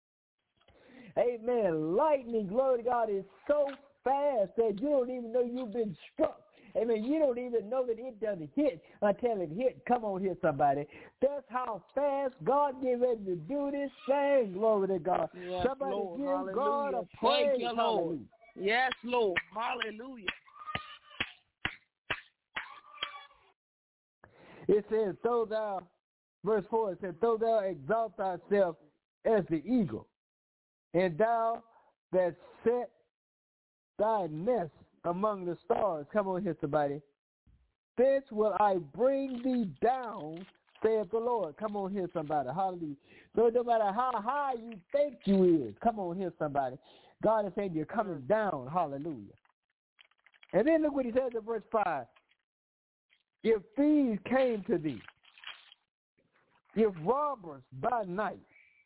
S4: Amen. Lightning, glory to God, is so fast that you don't even know you've been struck. Amen. You don't even know that it doesn't hit until it hit. Come on here, somebody. That's how fast God get ready to do this thing. Glory to God.
S5: Yes,
S4: somebody
S5: Lord.
S4: give
S5: Hallelujah.
S4: God a praise.
S5: Thank you, Lord.
S4: Hallelujah.
S5: Yes, Lord. Hallelujah.
S4: It says, though thou verse 4, it says, though thou exalt thyself as the eagle, and thou that set thy nest among the stars. Come on here, somebody. Thence will I bring thee down, saith the Lord. Come on here, somebody. Hallelujah. So no matter how high you think you is, come on here, somebody. God is saying you're coming down. Hallelujah. And then look what he says in verse 5. If thieves came to thee, if robbers by night,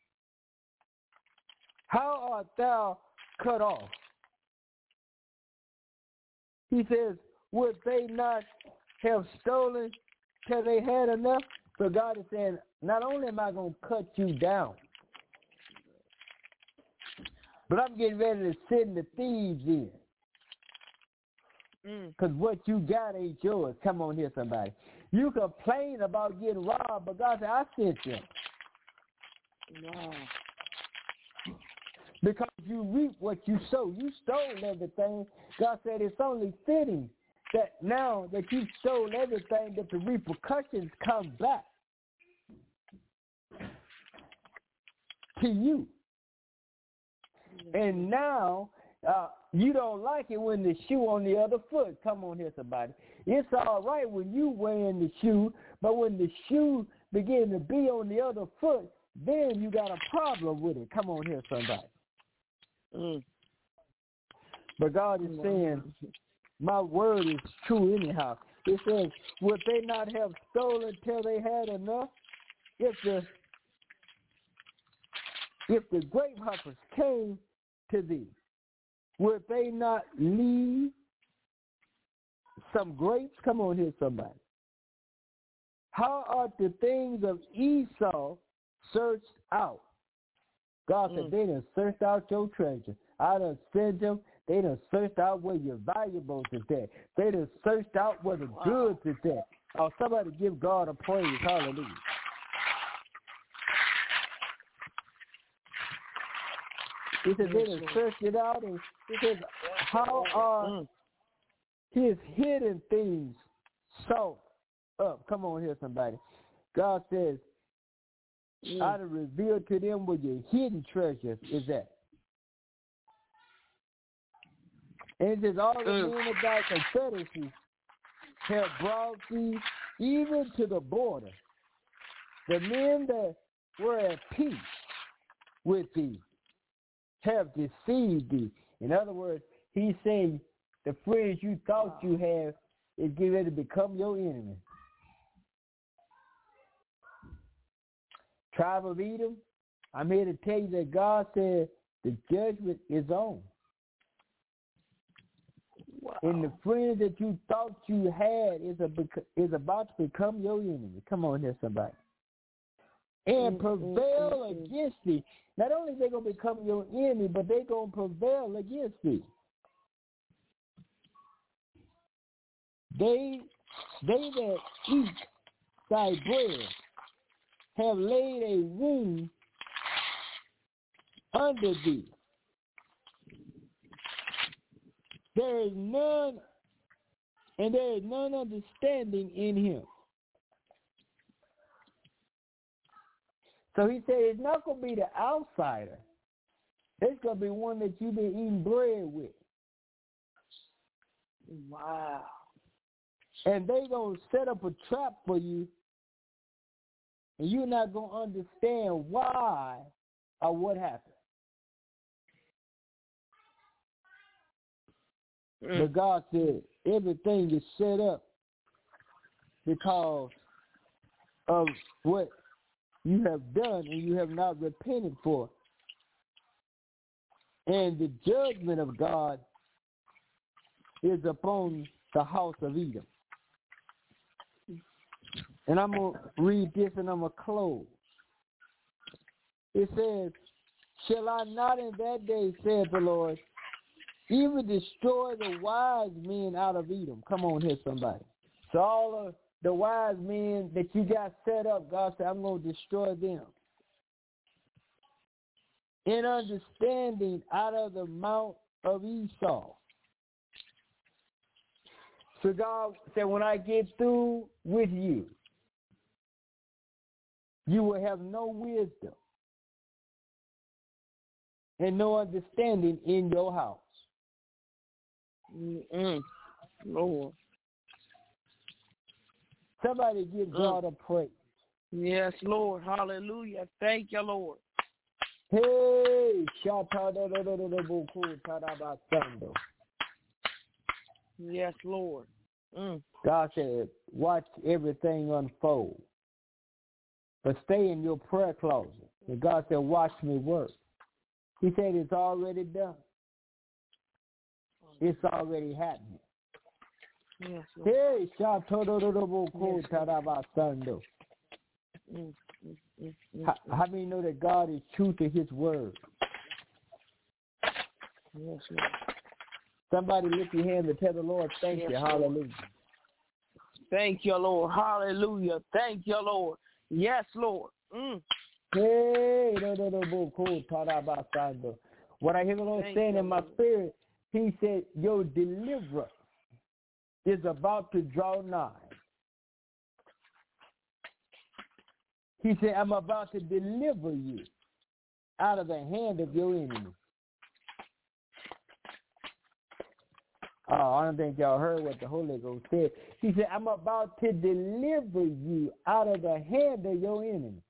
S4: how art thou cut off? He says, would they not have stolen till they had enough? So God is saying, not only am I going to cut you down, but I'm getting ready to send the thieves in. Because what you got ain't yours. Come on here, somebody. You complain about getting robbed, but God said, I sent them.
S5: Wow.
S4: Because you reap what you sow. You stole everything. God said it's only fitting that now that you stole everything, that the repercussions come back to you. And now you don't like it when the shoe on the other foot. Come on here, somebody. It's all right when you wearing the shoe, but when the shoe begins to be on the other foot, then you got a problem with it. Come on here, somebody. But God is saying, my word is true anyhow. It says, would they not have stolen till they had enough? If the grapehoppers came to thee, would they not leave some grapes? Come on here, somebody. How are the things of Esau searched out? God said, they done searched out your treasure. I done sent them. They done searched out where your valuables is at. They done searched out where the goods is at. Oh, somebody give God a praise. Hallelujah. He said, they done searched it out. And he says, how are his hidden things sought up? Come on here, somebody. God says, I done revealed to them where your hidden treasure is at. And it says, all the men of thy confederacy have brought thee even to the border. The men that were at peace with thee have deceived thee. In other words, he's saying the friends you thought you had is getting ready to become your enemy. Tribe of Edom, I'm here to tell you that God said the judgment is on. Wow. And the friends that you thought you had is about to become your enemy. Come on here, somebody. And prevail against thee. Not only are they going to become your enemy, but they're going to prevail against thee. They that eat thy bread have laid a wound under thee. There is none understanding in him. So he said it's not going to be the outsider. It's going to be one that you've been eating bread with.
S5: Wow.
S4: And they going to set up a trap for you, and you're not going to understand why or what happened. But God said everything is set up because of what you have done and you have not repented for. And the judgment of God is upon the house of Edom. And I'm going to read this and I'm going to close. It says, shall I not in that day, saith the Lord, even destroy the wise men out of Edom? Come on here, somebody. So all of the wise men that you got set up, God said, I'm going to destroy them. In understanding out of the mount of Esau. So God said, when I get through with you, You will have no wisdom and no understanding in your house.
S5: Lord.
S4: Somebody give God a praise.
S5: Yes, Lord. Hallelujah. Thank you, Lord.
S4: Hey,
S5: yes, Lord.
S4: God said, watch everything unfold. But stay in your prayer closet. And God said, watch me work. He said, it's already done. It's already happening.
S5: Yes, Lord.
S4: Hey, how many know that God is true to his word?
S5: Yes, Lord.
S4: Somebody lift your hand and tell the Lord, thank you. Hallelujah.
S5: Thank you, Lord. Hallelujah. Thank you, Lord. Yes, Lord.
S4: Hey, what I hear the Lord saying in my spirit, he said, your deliverer is about to draw nigh. He said, I'm about to deliver you out of the hand of your enemy. Oh, I don't think y'all heard what the Holy Ghost said. He said, I'm about to deliver you out of the hand of your enemy.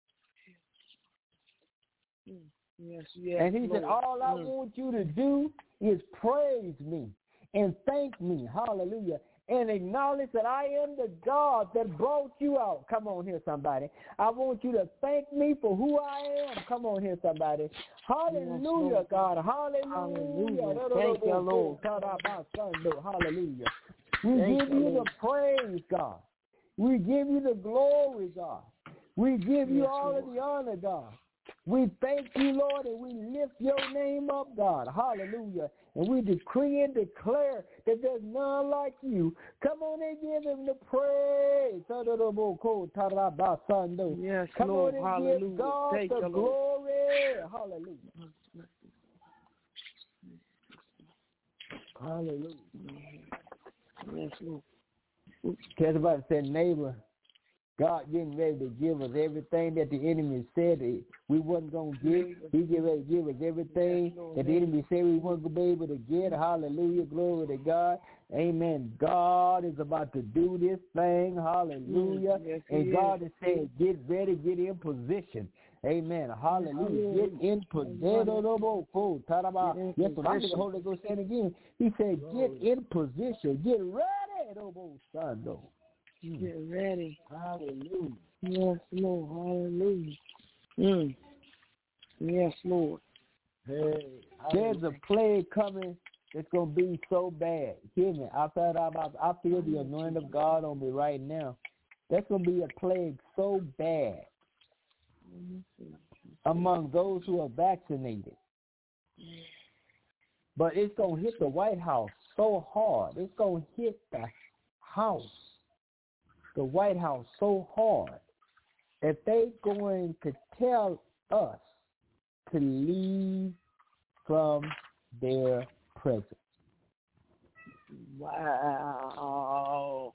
S5: Yes, yes.
S4: And he
S5: Lord.
S4: said, all I want you to do is praise me and thank me. Hallelujah. And acknowledge that I am the God that brought you out. Come on here, somebody. I want you to thank me for who I am. Come on here, somebody. Hallelujah, yes, God. Hallelujah.
S5: Thank you, Lord.
S4: Hallelujah. We give you the praise, God. We give you the glory, God. We give you all of the honor, God. We thank you, Lord, and we lift your name up, God. Hallelujah. And we decree and declare that there's none like you. Come on and give him the praise.
S5: Yes,
S4: come
S5: Lord.
S4: on and
S5: hallelujah.
S4: give God
S5: Thank
S4: the
S5: you,
S4: glory. Hallelujah. Hallelujah.
S5: Yes, Lord.
S4: Tell somebody, say, neighbor, God getting ready to give us everything that the enemy said we wasn't going to get. He getting ready to give us everything that the enemy said we weren't going to be able to get. Hallelujah. Glory to God. Amen. God is about to do this thing. Hallelujah.
S5: Yes,
S4: and God is saying, get ready, get in position. Amen. Hallelujah. Get in position. Yes, but I hear the Holy Ghost saying again. He said, get in position. Get ready.
S5: Get ready.
S4: Hallelujah.
S5: Yes, Lord. Hallelujah. Yes, Lord.
S4: Hey, there's a plague coming that's going to be so bad. Hear me. I feel the anointing of God on me right now. There's going to be a plague so bad among those who are vaccinated. But it's going to hit the White House so hard. It's going to hit the White House so hard that they're going to tell us to leave from their presence.
S5: Wow.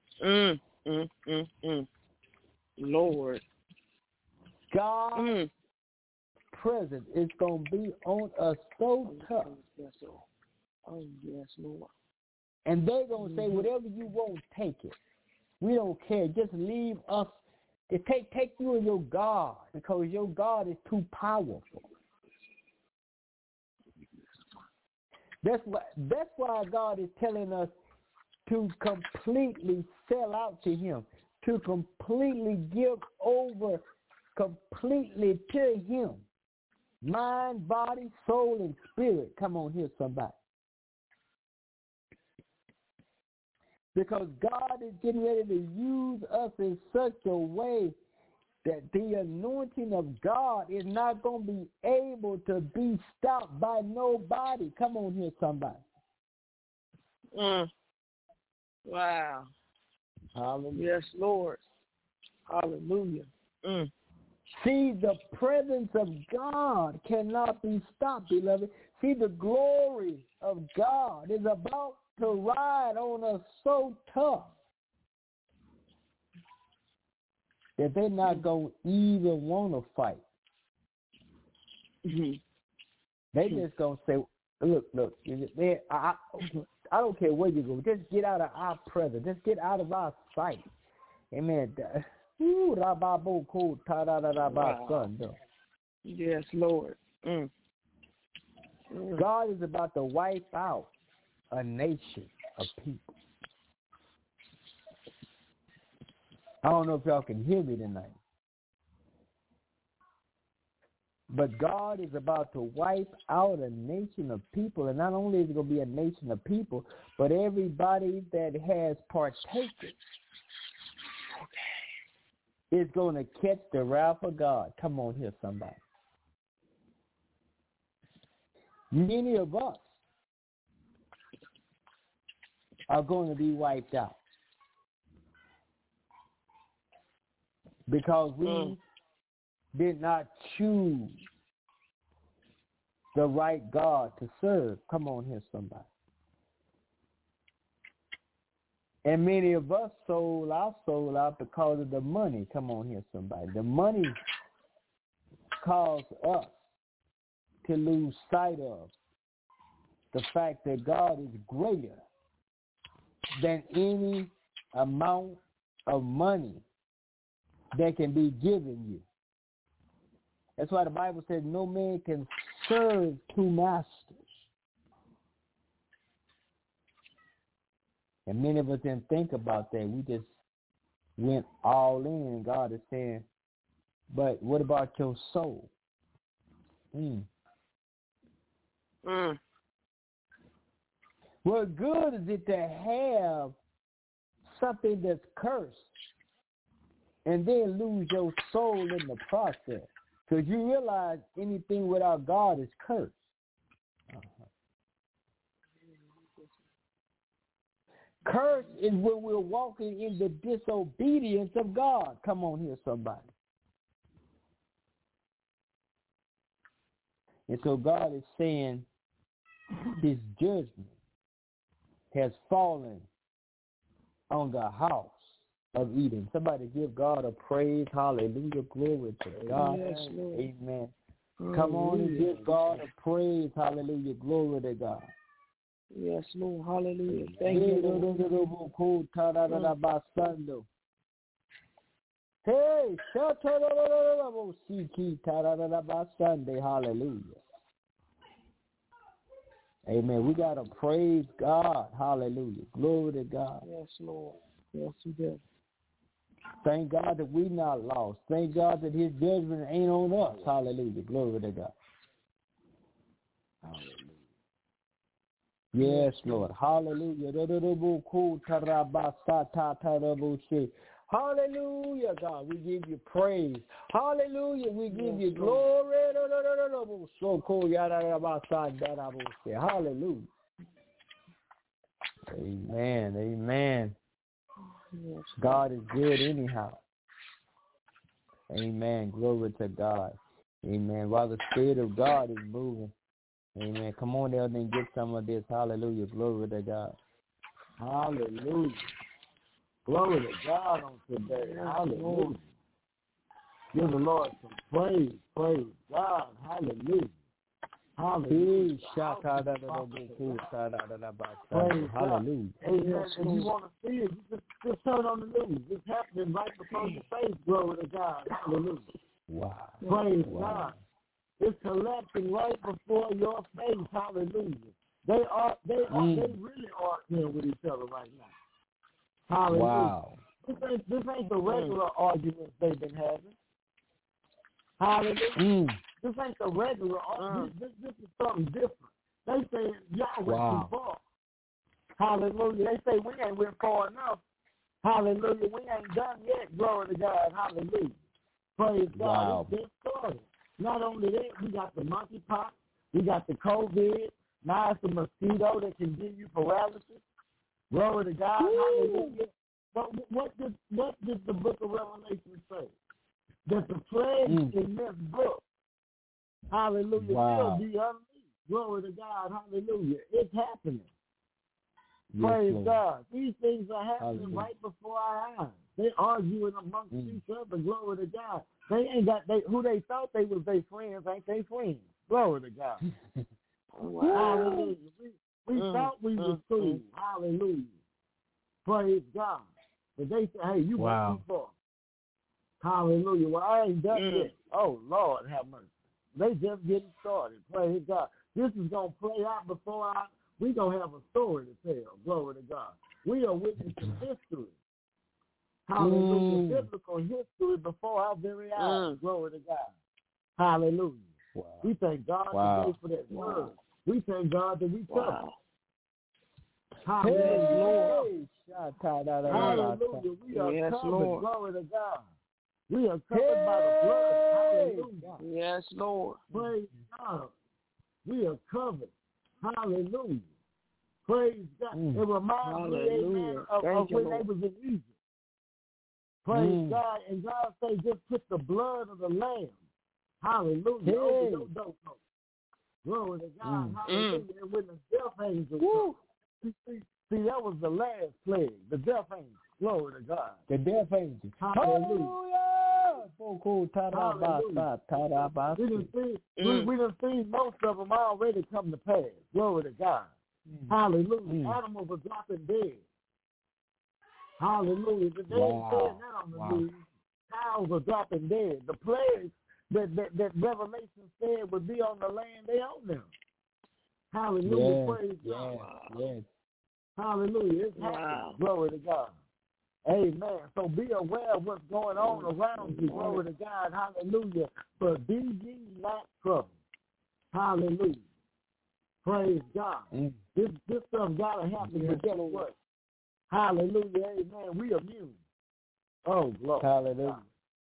S5: Lord.
S4: God's presence is going to be on us so tough.
S5: Oh, yes, Lord.
S4: And they're going to say, whatever you want, take it. We don't care. Just leave us. Take you and your God, because your God is too powerful. That's why God is telling us to completely sell out to him, to completely give over completely to him. Mind, body, soul, and spirit. Come on here, somebody. Because God is getting ready to use us in such a way that the anointing of God is not going to be able to be stopped by nobody. Come on here, somebody.
S5: Wow.
S4: Hallelujah.
S5: Yes, Lord. Hallelujah.
S4: See, the presence of God cannot be stopped, beloved. See, the glory of God is about to ride on us so tough that they're not going to even want to fight.
S5: Mm-hmm.
S4: They just going to say, look, man, I don't care where you go. Just get out of our presence. Just get out of our sight. Amen.
S5: Yes, Lord.
S4: God is about to wipe out a nation of people. I don't know if y'all can hear me tonight. But God is about to wipe out a nation of people. And not only is it going to be a nation of people, but everybody that has partaken is going to catch the wrath of God. Come on here, somebody. Many of us are going to be wiped out because we did not choose the right God to serve. Come on here, somebody. And many of us sold our soul out because of the money. Come on here, somebody. The money caused us to lose sight of the fact that God is greater than any amount of money that can be given you. That's why the Bible says no man can serve two masters. And many of us didn't think about that. We just went all in, and God is saying, but what about your soul? What good is it to have something that's cursed and then lose your soul in the process? Because you realize anything without God is cursed. Curse is when we're walking in the disobedience of God. Come on here, somebody. And so God is saying his judgment has fallen on the house of Eden. Somebody give God a praise. Hallelujah. Glory to God.
S5: Yes, Lord.
S4: Amen. Come on and give God a praise. Hallelujah. Glory to God.
S5: Yes, Lord. Hallelujah. Thank you, Lord.
S4: Hey, hallelujah. Amen. We got to praise God. Hallelujah. Glory to God.
S5: Yes, Lord. Yes, you do.
S4: Thank God that we not lost. Thank God that his judgment ain't on us. Hallelujah. Glory to God. Hallelujah. Yes, Lord. Hallelujah. Hallelujah, God. We give you praise. Hallelujah. We give you glory. Hallelujah. Amen. Amen. God is good anyhow. Amen. Glory to God. Amen. While the Spirit of God is moving. Amen. Come on down and get some of this. Hallelujah. Glory to God.
S1: Hallelujah. Glory to God on today. Hallelujah. Give the Lord some praise. Praise God. Hallelujah. Hallelujah.
S4: Hallelujah.
S1: Amen. If you want to see it, just turn on the news. It's happening right before your face. Glory to God. Hallelujah.
S4: Wow.
S1: Praise God. It's collapsing right before your face. Hallelujah. They really are arguing with each other right now. Hallelujah.
S4: Wow.
S1: This ain't the regular arguments they've been having. Hallelujah. This ain't the regular argument. This is something different. They say y'all went too far. Hallelujah. They say we ain't went far enough. Hallelujah. We ain't done yet. Glory to God. Hallelujah. Praise God.
S4: Wow.
S1: It's just started. Not only that, we got the monkeypox, we got the COVID, now it's the mosquito that can give you paralysis. Glory to God. Hallelujah. But what did the book of Revelation say? That the plagues in this book, hallelujah, will be unleashed. Glory to God. Hallelujah. It's happening. Praise
S4: Lord.
S1: God. These things are happening
S4: Hallelujah.
S1: right before our eyes. They arguing amongst each other. Glory to God. They ain't got who they thought they was their friends. Ain't they friends? Glory to God. Hallelujah. We thought we was cool. Hallelujah. Praise God. But they say, hey, you went too far. Hallelujah. Well, I ain't done yet. Oh, Lord, have mercy. They just getting started. Praise God. This is going to play out before we're going to have a story to tell. Glory to God. We are witnessing history. Hallelujah. Biblical history before our very eyes. Glory to God. Hallelujah. Wow. We thank God today for that word. We thank God that we covered. Hallelujah. Hallelujah. We are covered. Lord. Glory to God. We are covered by the blood. Hallelujah.
S5: Yes, Lord.
S1: Praise God. We are covered. Hallelujah. Praise God. It reminds me, amen, of when they was in Egypt. Praise God. And God say, just put the blood of the lamb. Hallelujah. Glory to God. Hallelujah. And when the death angel comes, see, that was the last plague, the death angel. Glory to God.
S4: The death angel.
S1: Hallelujah. We done seen most of them already come to pass. Glory to God. Hallelujah. Animals are dropping dead. Hallelujah. They ain't saying that on the news. Cows are dropping dead. The plagues that Revelation said would be on the land, they own them. Hallelujah. Praise God. Yes. Hallelujah. It's happening. Glory to God. Amen. So be aware of what's going on around you. Glory to God. Hallelujah. But be ye not troubled. Hallelujah. Praise God. This stuff got to happen. But guess what? Hallelujah. Amen. We immune. Oh, glory.
S4: Hallelujah.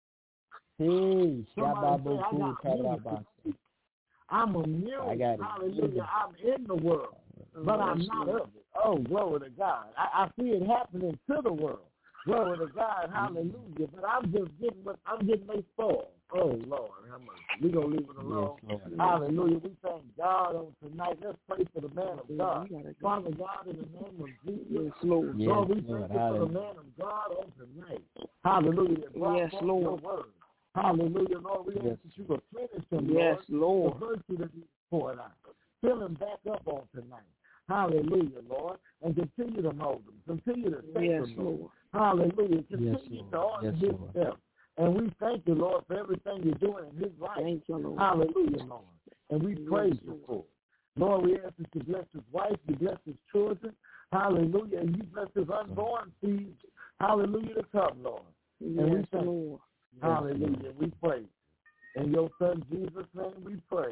S1: I'm immune. Hallelujah. I'm in the world, but I'm not of it. Oh, glory to God. I see it happening to the world. Glory to God. Hallelujah. But I'm just getting my spoil. Oh, Lord. How much? We're going to leave it alone. Yes, hallelujah. We thank God on tonight. Let's pray for the man of God. Father God, in the name of Jesus. Lord, we thank you for the man of God on tonight. Hallelujah. Yes, Lord. Your word. Hallelujah, Lord. We ask that you replenish him, Lord. The virtue that he poured out. Fill him back up on tonight. Hallelujah, Lord. And continue to mold him. Continue to take him, Lord. Hallelujah. Continue to order his steps. And we thank you, Lord, for everything you're doing in his life. Thank you, Lord. Hallelujah, Lord. And we praise you for it. Lord, we ask that you bless his wife, you bless his children. Hallelujah. And you bless his unborn seed. Hallelujah to come, Lord. And we thank you. Hallelujah. We pray. In your son Jesus' name we pray.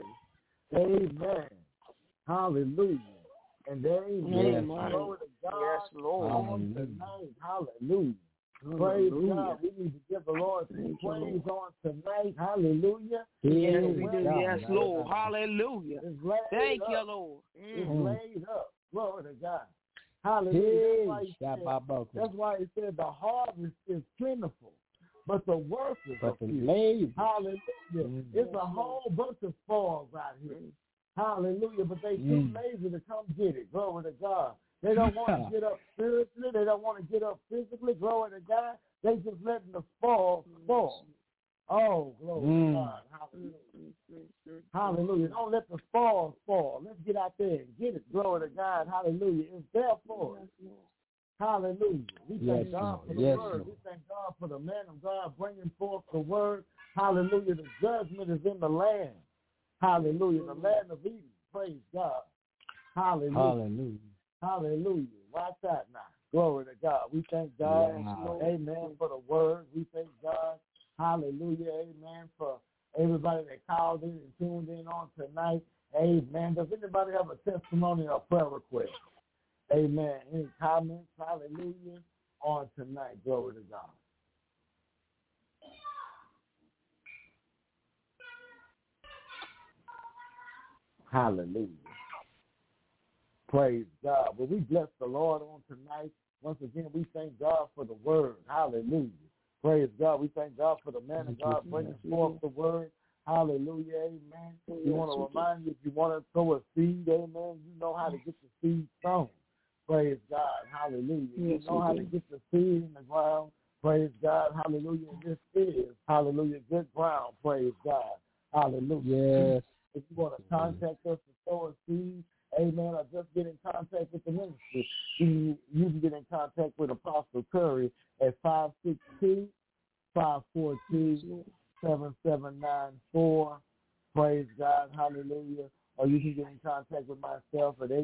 S1: Amen. Hallelujah. And amen. Glory to God. Yes, Lord. On tonight. Hallelujah. Praise God. We need to give the Lord some praise on tonight. Hallelujah.
S5: Yes, we do. Yes, Lord. Hallelujah. Thank you, Lord.
S1: It's laid up. Glory to God. Hallelujah. That's why he said the harvest is plentiful, but the workers are few. Hallelujah. It's a whole bunch of spoils out here. Hallelujah. But they too lazy to come get it. Glory to God. They don't want to get up spiritually. They don't want to get up physically. Glory to God. They just letting the spoils fall. Oh, glory to God. Hallelujah. Hallelujah. Don't let the spoils fall. Let's get out there and get it. Glory to God. Hallelujah. It's there for us. Hallelujah. We thank God for the word. We thank God for the man of God bringing forth the word. Hallelujah. The judgment is in the land. Hallelujah. The land of Eden. Praise God. Hallelujah. Hallelujah. Hallelujah. Watch out now. Glory to God. We thank God. Amen. For the word. We thank God. Hallelujah. Amen. For everybody that called in and tuned in on tonight. Amen. Does anybody have a testimony or prayer request? Amen. Any comments? Hallelujah. On tonight. Glory to God. Hallelujah. Praise God. Well, we bless the Lord on tonight. Once again, we thank God for the word. Hallelujah. Praise God. We thank God for the man of God bringing forth the word. Hallelujah. Amen. We want to remind you, if you want to sow a seed, amen, you know how to get the seed sown. Praise God. Hallelujah.
S5: Yes,
S1: you know how to get the seed in the ground. Praise God. Hallelujah. This is, hallelujah, good ground. Praise God. Hallelujah.
S4: Yes.
S1: If you want to contact us to sow a seed, amen, or just get in contact with the ministry, you can get in contact with Apostle Curry at 562-542-7794. Praise God. Hallelujah. Or you can get in contact with myself at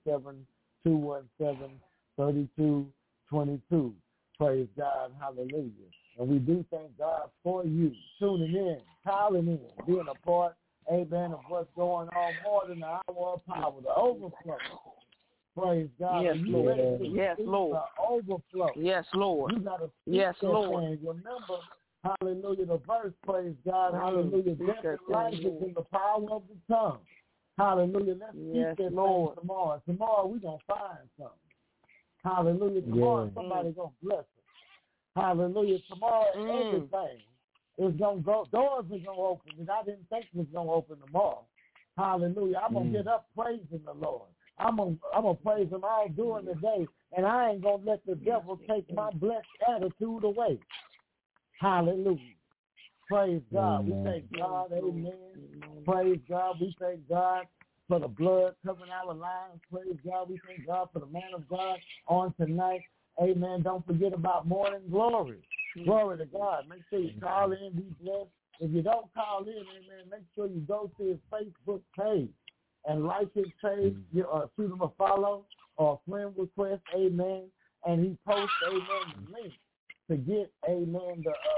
S1: 817-217-3222. Praise God. Hallelujah. And we do thank God for you tuning in, calling in, being a part, amen, of what's going on, more than an hour of power, the overflow. Praise God.
S5: Yes, Lord. Yes, Lord.
S1: The overflow.
S5: Yes, Lord.
S1: You got to
S5: yes, Lord.
S1: Thing. Remember, hallelujah, the verse, praise God, hallelujah, death and life is in the power of the tongue. Hallelujah. Let's speak that Lord. Thing tomorrow. Tomorrow we're going to find something. Hallelujah. Tomorrow somebody's going to bless us. Hallelujah. Tomorrow everything is going to go. Doors are going to open that I didn't think was going to open tomorrow. Hallelujah. I'm going to get up praising the Lord. I'm gonna praise him all during the day, and I ain't going to let the devil take my blessed attitude away. Hallelujah. Praise God. We thank God. Amen. Praise God. We thank God for the blood covering our lives. Praise God. We thank God for the man of God on tonight. Amen. Don't forget about morning glory. Glory to God. Make sure you call in, be blessed. If you don't call in, amen, make sure you go to his Facebook page and like his page, shoot him a follow or a friend request, amen. And he posts, amen, the link to get, amen,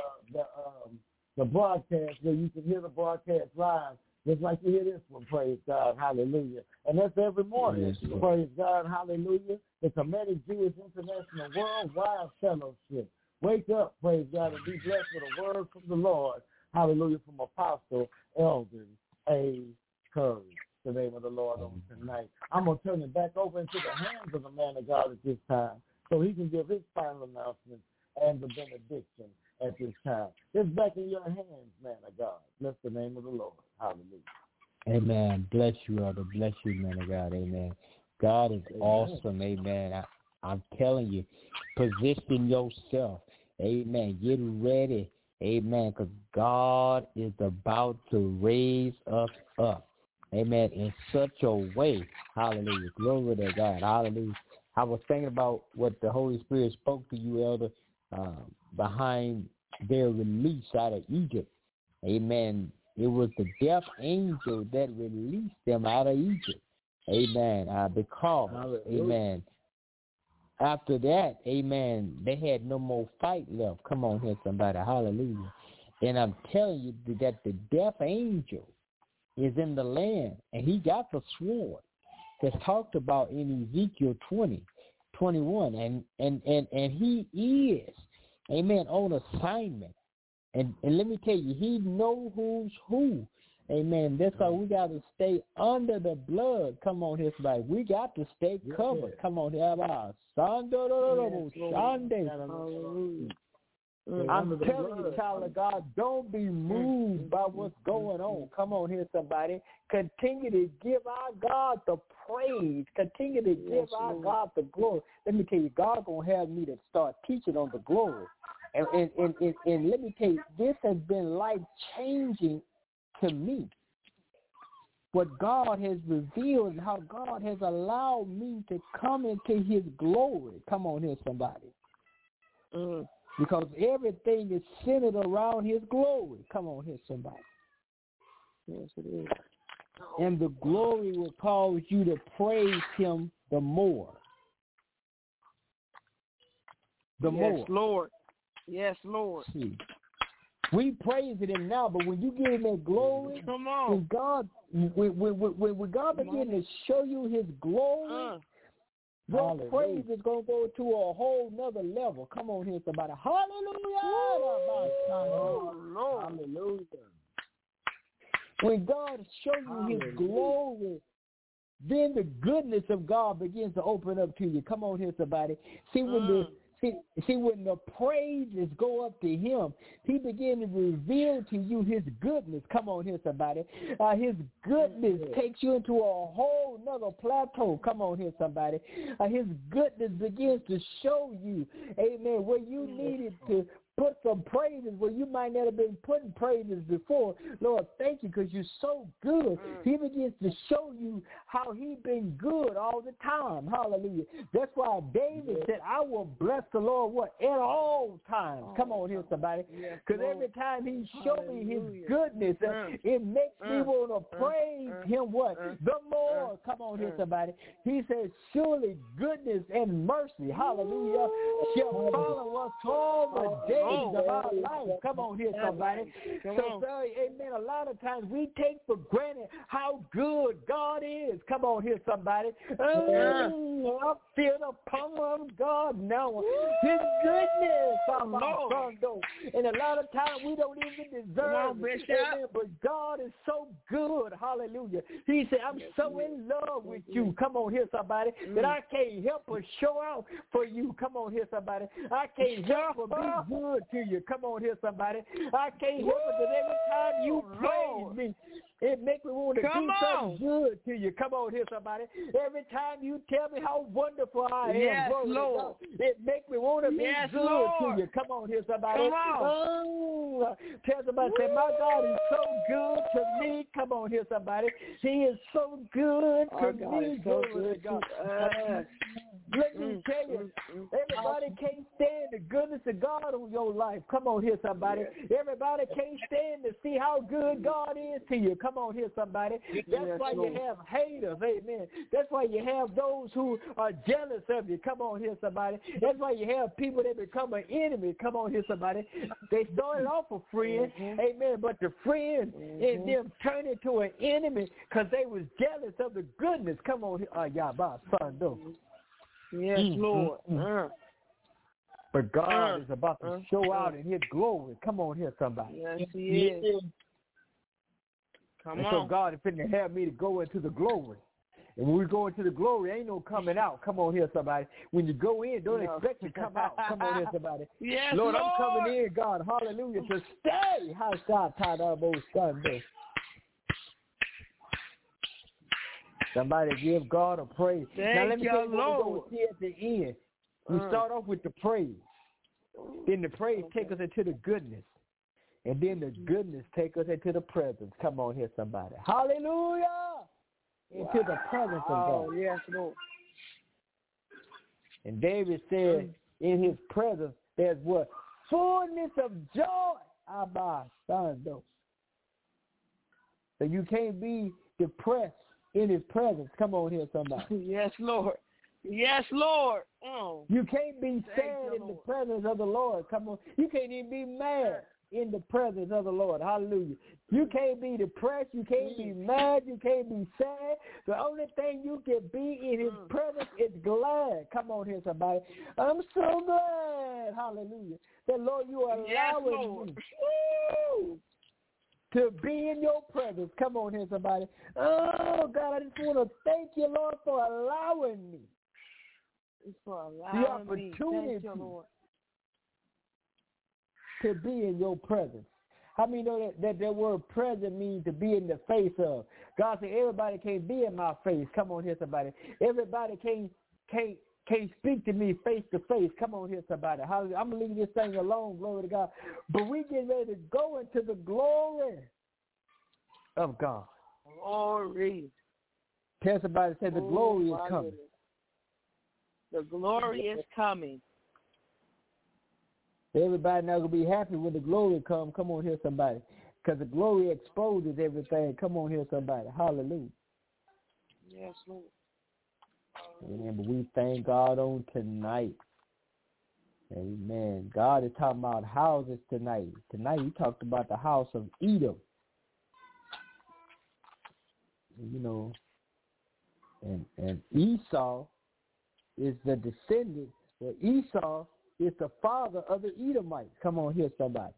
S1: the broadcast where you can hear the broadcast live, just like you hear this one, praise God, hallelujah. And that's every morning, praise God, hallelujah. The Kemetic Jewish International Worldwide Fellowship. Wake up, praise God, and be blessed with a word from the Lord, hallelujah, from Apostle Eldon A. Curry. The name of the Lord on tonight. I'm going to turn it back over into the hands of the man of God at this time so he can give his final announcement and the benediction at this time. It's back in your hands, man of God. Bless the name of the Lord. Hallelujah.
S4: Amen. Bless you, Elder. Bless you, man of God. Amen. God is awesome. Amen. I'm telling you, position yourself. Amen. Get ready. Amen. Because God is about to raise us up. Amen. In such a way. Hallelujah. Glory to God. Hallelujah. I was thinking about what the Holy Spirit spoke to you, Elder, behind their release out of Egypt. Amen. It was the death angel that released them out of Egypt. Amen. Because, amen, after that, amen, they had no more fight left. Come on here, somebody. Hallelujah. And I'm telling you that the death angel is in the land, and he got the sword that's talked about in Ezekiel 20:21, and he is, amen, on assignment. And let me tell you, he knows who's who. Amen. That's why we got to stay under the blood. Come on here, somebody. We got to stay covered. Come on here. I'm telling you, child of God, don't be moved by what's going on. Come on here, somebody. Continue to give our God the praise. Continue to give our God the glory. Let me tell you, God going to have me to start teaching on the glory. And let me tell you, this has been life-changing to me. What God has revealed and how God has allowed me to come into his glory. Come on here, somebody. Because everything is centered around his glory. Come on here, somebody. Yes, it is. And the glory will cause you to praise him the more.
S5: Yes, Lord. Yes, Lord.
S4: See, we praising him now, but when you give him that glory,
S5: come on.
S4: When God begin to show you his glory, your praise is going to go to a whole nother level. Come on here, somebody. Hallelujah.
S5: Oh, Lord.
S1: Hallelujah.
S4: When God shows you his glory, then the goodness of God begins to open up to you. Come on here, somebody. See, when See, when the praises go up to him, he begins to reveal to you his goodness. Come on here, somebody. His goodness takes you into a whole nother plateau. Come on here, somebody. His goodness begins to show you, amen, where you needed to put some praises where you might not have been putting praises before. Lord, thank you because you're so good. He begins to show you how he been good all the time. Hallelujah. That's why David said, I will bless the Lord what? At all times. Come on here, somebody. Because every time he showed me his goodness, it makes me want to praise him what? The more. Come on here, somebody. He says, surely goodness and mercy, hallelujah, shall follow us all the days of our life. Come on here, somebody. Amen. A lot of times we take for granted how good God is. Come on here, somebody. I feel the power of God now. His goodness, and a lot of times we don't even deserve it. Amen. But God is so good. Hallelujah. He said, I'm so in love with you. Come on here, somebody, that I can't help but show out for you. Come on here, somebody. I can't help but be good to you. Come on here, somebody. I can't help it that every time you praise me, it makes me want to do something good to you. Come on here, somebody. Every time you tell me how wonderful I am, Lord, it makes me want to be good to you. Come on here, somebody. Tell somebody, say, my God is so good to me. Come on here, somebody. He is so good to me.
S5: So good to
S4: Let me tell you, everybody can't stand the goodness of God on your life. Come on here, somebody. Everybody can't stand to see how good God is to you. Come on here, somebody. That's why you have haters, amen. That's why you have those who are jealous of you. Come on here, somebody. That's why you have people that become an enemy. Come on here, somebody. They started off a friend, amen, but the friend and them turned into an enemy because they was jealous of the goodness. Come on here, Yabba, son, though.
S5: Yes, Lord.
S4: But God is about to show out in his glory. Come on here, somebody.
S5: Yes, he is. Come on.
S4: So God is finna have me to go into the glory. And when we go into the glory, ain't no coming out. Come on here, somebody. When you go in, don't expect to come out. Come on here, somebody.
S5: Yes,
S4: Lord, I'm coming in, God. Hallelujah. To stay. Sunday. Somebody give God a praise. Now let me tell you what we're going to see at the end. We start off with the praise. Then the praise take us into the goodness. And then the goodness take us into the presence. Come on here, somebody. Hallelujah. Into the presence of God.
S5: Yes, Lord.
S4: And David said, in his presence, there's what? Fullness of joy. Abba, Sando. So you can't be depressed in his presence. Come on here, somebody.
S5: Yes, Lord. Yes, Lord.
S4: You can't be sad in the presence of the Lord. Come on. You can't even be mad in the presence of the Lord. Hallelujah. You can't be depressed. You can't be mad. You can't be sad. The only thing you can be in his presence is glad. Come on here, somebody. I'm so glad. Hallelujah. That, Lord, you are allowing me to be in your presence. Come on here, somebody. Oh, God, I just want to thank you, Lord, for allowing me.
S5: For allowing me. Thank you, Lord.
S4: To be in your presence. How many know that word present means to be in the face of? God said everybody can't be in my face. Come on here, somebody. Everybody can't speak to me face to face. Come on here, somebody. Hallelujah. I'm going to leave this thing alone, glory to God. But we get ready to go into the glory of God.
S5: Glory.
S4: Tell somebody, say the glory is coming.
S5: The glory is coming.
S4: Everybody not going to be happy when the glory comes. Come on here, somebody. Because the glory exposes everything. Come on here, somebody. Hallelujah.
S5: Yes, Lord.
S4: Amen. But we thank God on tonight. Amen. God is talking about houses tonight. Tonight he talked about the house of Edom. You know, and Esau is the descendant. Well, Esau is the father of the Edomites. Come on here, somebody.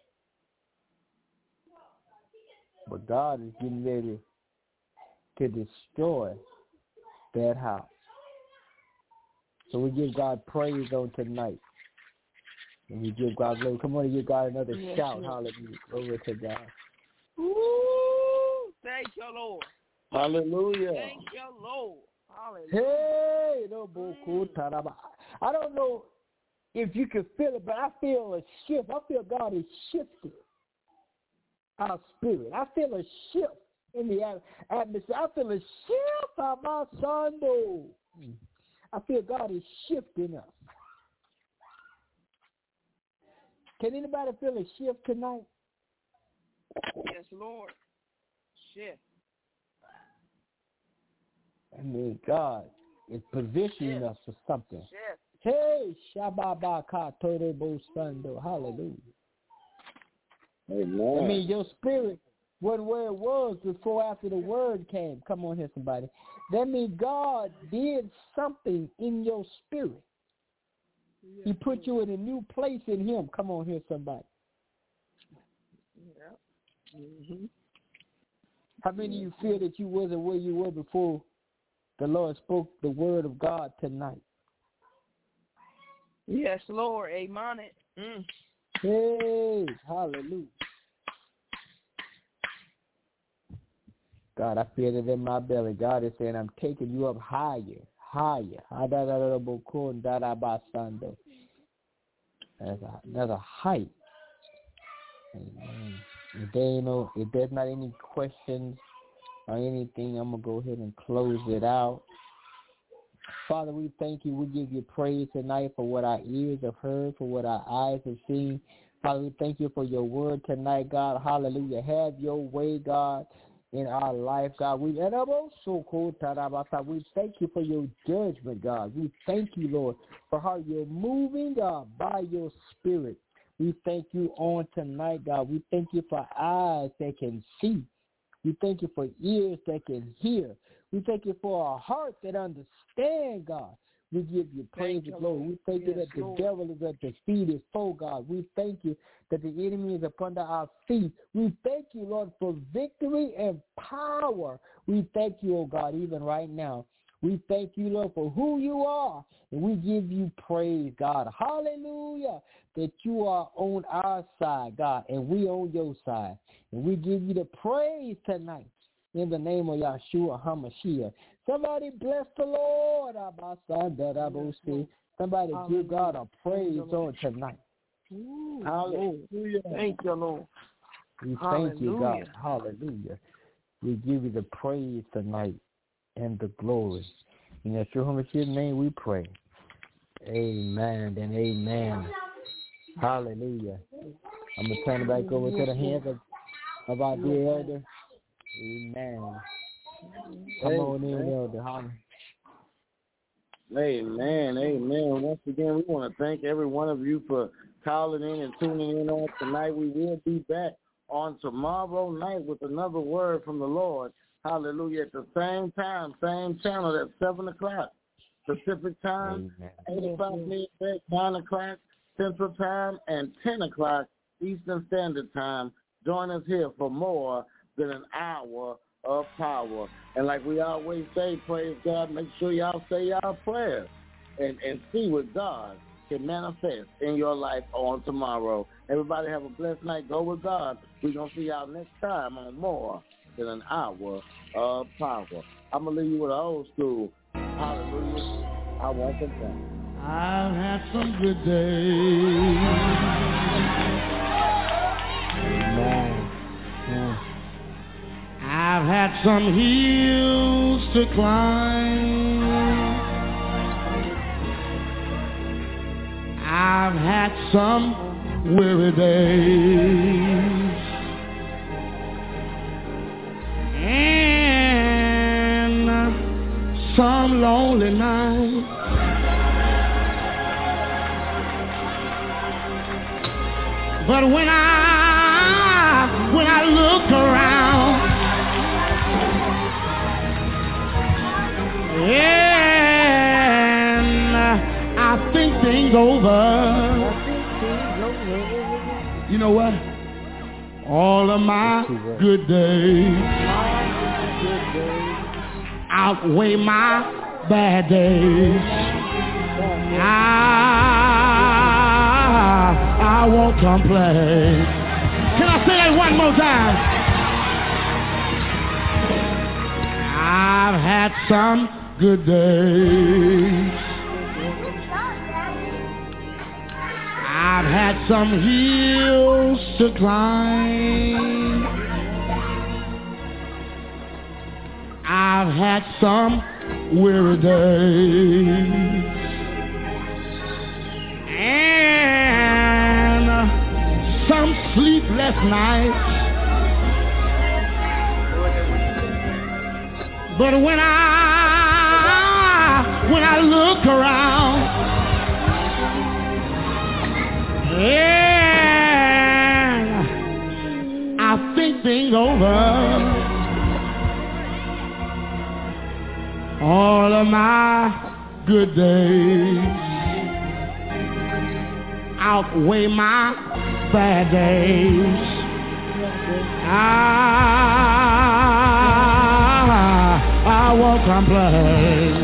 S4: But God is getting ready to destroy that house. So we give God praise on tonight. And we give God glory. Come on and give God another shout. Hallelujah. Glory to God.
S5: Ooh, thank you, Lord.
S1: Hallelujah.
S5: Thank you, Lord. Hallelujah.
S4: Hey, no buku taraba. I don't know if you can feel it, but I feel a shift. I feel God is shifting our spirit. I feel a shift in the atmosphere. I feel a shift of my son. I feel God is shifting us. Can anybody feel a shift tonight?
S5: Yes, Lord. Shift.
S4: I mean, God is positioning us for something.
S5: Shift.
S4: Hey, Shababaka Torebo Sando. Hallelujah.
S1: Amen.
S4: I mean, your spirit wasn't where it was before after the word came. Come on here, somebody. That means God did something in your spirit. He put you in a new place in him. Come on here, somebody.
S5: Yeah. Mm-hmm.
S4: How many of you feel that you wasn't where you were before the Lord spoke the word of God tonight?
S5: Yes, Lord. Amen.
S4: Hey, hallelujah. God, I feel it in my belly. God is saying, I'm taking you up higher, higher. There's a height. Amen. If there's not any questions or anything, I'm going to go ahead and close it out. Father, we thank you. We give you praise tonight for what our ears have heard, for what our eyes have seen. Father, we thank you for your word tonight, God. Hallelujah. Have your way, God, in our life, God. We thank you for your judgment, God. We thank you, Lord, for how you're moving, God, by your spirit. We thank you on tonight, God. We thank you for eyes that can see. We thank you for ears that can hear. We thank you for a heart that understands, God. We give you praise and glory. We thank you that the devil is at the feet is full, God. We thank you that the enemy is up under our feet. We thank you, Lord, for victory and power. We thank you, oh God, even right now. We thank you, Lord, for who you are, and we give you praise, God. Hallelujah, that you are on our side, God, and we on your side. And we give you the praise tonight in the name of Yahshua HaMashiach. Somebody bless the Lord. Somebody give God a praise on tonight.
S5: Hallelujah. Thank you, Lord.
S4: We thank you, God. Hallelujah. We give you the praise tonight and the glory. In Yahshua HaMashiach's name we pray. Amen and amen. Hallelujah. I'm going to turn it back over to the hands of our dear elder. Amen. Come on in, Elder.
S1: Amen. Amen. Once again, we want to thank every one of you for calling in and tuning in on tonight. We will be back on tomorrow night with another word from the Lord. Hallelujah. At the same time, same channel at 7 o'clock Pacific time, 8 o'clock Midwest, 9 o'clock Central time, and 10 o'clock Eastern Standard Time. Join us here for more than an hour of power. And like we always say, praise God, make sure y'all say y'all prayers and see what God can manifest in your life on tomorrow. Everybody have a blessed night. Go with God. We're going to see y'all next time on more than an hour of power. I'm going to leave you with an old school. Hallelujah. I want to thank.
S3: I've had some good days.
S4: Amen.
S3: I've had some hills to climb. I've had some weary days. And some lonely nights. But when I look around, and I think things over. You know what? All of my good days outweigh my bad days.
S6: complain. Can I say that one more time? I've had some good days. I've had some hills to climb. I've had some weary days. And some sleepless nights. But when I look around, and I think things over, all of my good days outweigh my bad days. I won't complain.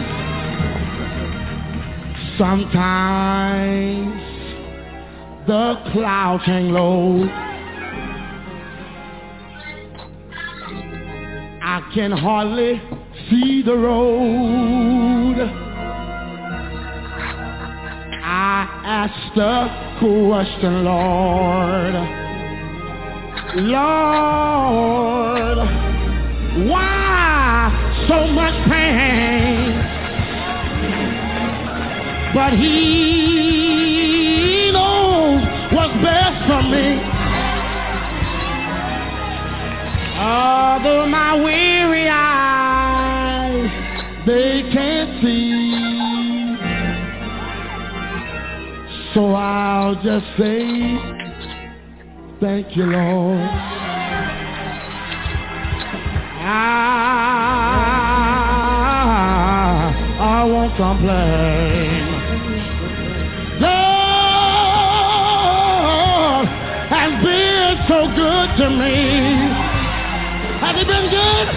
S6: Sometimes the clouds hang low. I can hardly see the road. I asked the question, Lord, why so much pain? But he knows what's best for me. Although my weary eyes, they can't see. So I'll just say, thank you, Lord. I won't complain. Lord has been so good to me. Has he been good?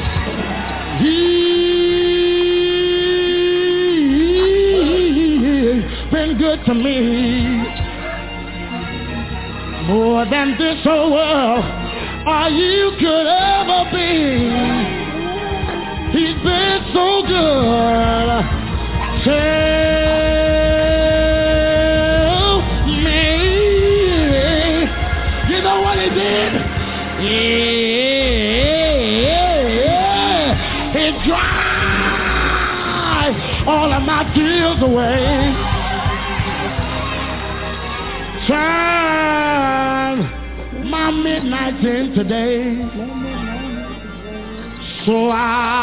S6: He's been good to me. More than this whole world or you could ever be. He's been so good. Tell me, you know what he did? He dried all of my tears away. Turn my midnight into day. So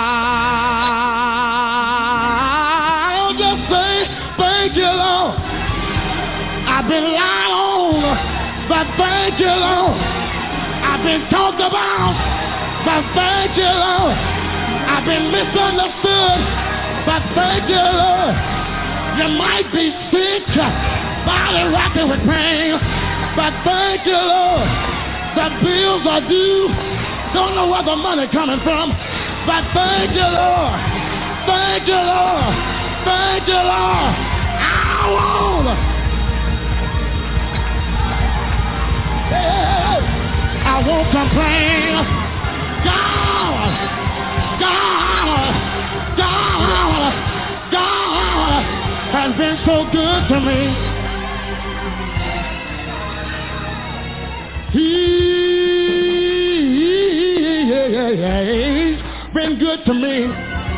S6: I'll just say thank you, Lord. I've been lied on, but thank you, Lord. I've been talked about, but thank you, Lord. I've been misunderstood, but thank you, Lord. You might be sick, body rocking with pain, but thank you, Lord. The bills are due. Don't know where the money coming from, but thank you, Lord. Thank you, Lord. Thank you, Lord. I won't complain. God has been so good to me. He's been good to me.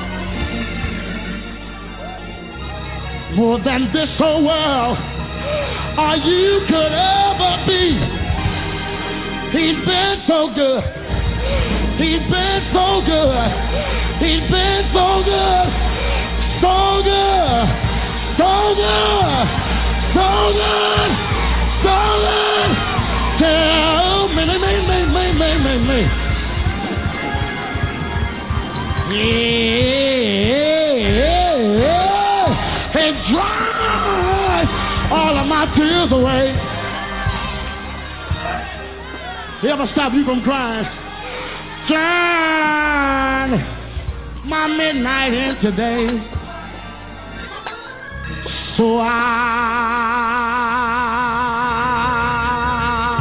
S6: More than this whole world or you could ever be. He's been so good. He's been so good. He's been so good. So good. So good. So good. So good. Tell me. Yeah. He dried all of my tears away. He ever stop you from crying? Turn my midnight into day. So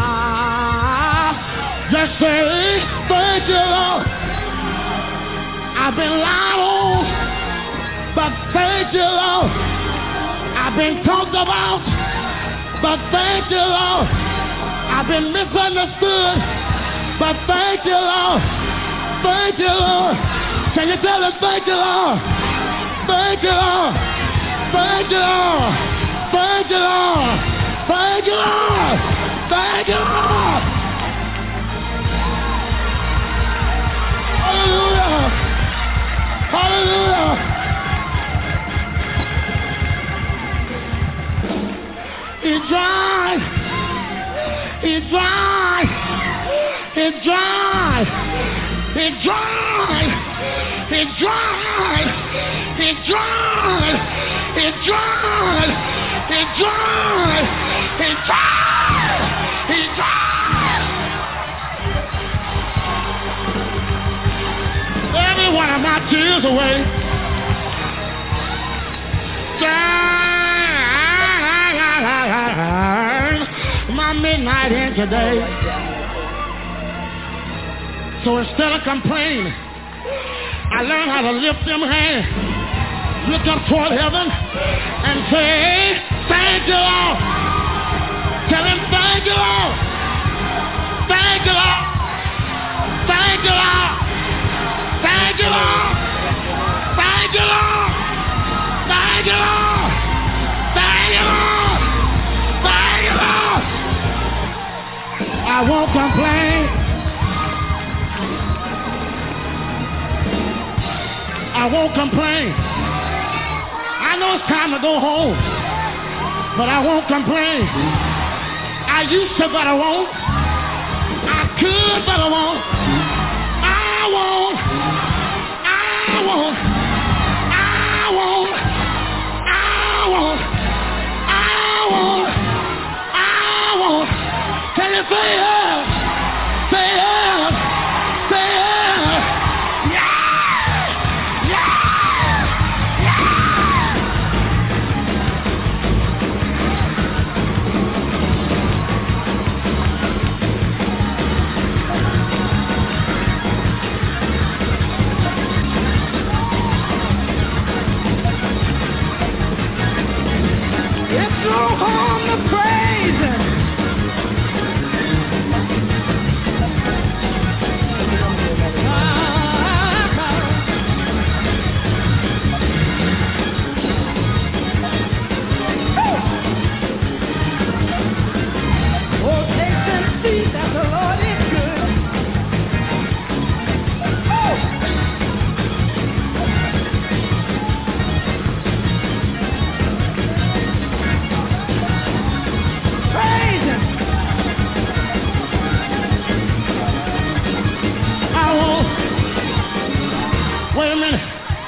S6: Just say, thank you, Lord. I've been lied on, but thank you, Lord. I've been talked about, but thank you, Lord. I've been misunderstood, but thank you, Lord. Thank you, Lord. Can you tell us thank you, Lord? Thank you, Lord. Thank you, Lord. Thank you, Lord. Thank you, Lord. Thank you, Lord. Hallelujah. Hallelujah. It's dry. It's dry. It's dry. It's dry. It's dry. It's dry. It's dry. It's dry. It's dry. It's dry. Every one of my tears away. My midnight in today. So instead of complaining, I learned how to lift them hands, look up toward heaven, and say, thank you, Lord. Tell him, thank you, Lord. Thank you, Lord. Thank you, Lord. Thank you, Lord. Thank you, Lord. Thank you, Lord. Thank you, Lord. Thank you, Lord. I won't complain. I won't complain. I know it's time to go home, but I won't complain. I used to, but I won't. I could, but I won't. I won't. I won't. I won't. I won't. I won't. I won't. Can you say yes? Say yes. Say yes. It's no harm to praise him. Oh, taste and see that the Lord is good. Oh! Praise him. I won't. Wait a minute.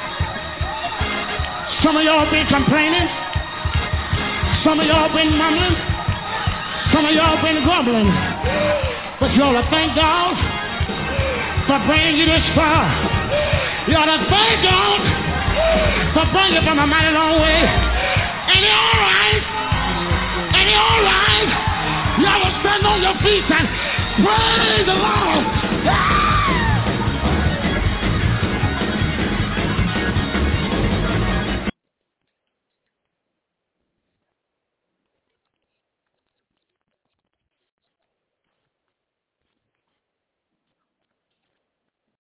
S6: Some of y'all been complaining. Some of y'all been mumbling. Some of y'all been grumbling. But you ought to thank God for bringing you this far. You ought to thank God for bringing you from a mighty long way. Ain't it all right? Ain't it all right? You ought to stand on your feet and praise the Lord.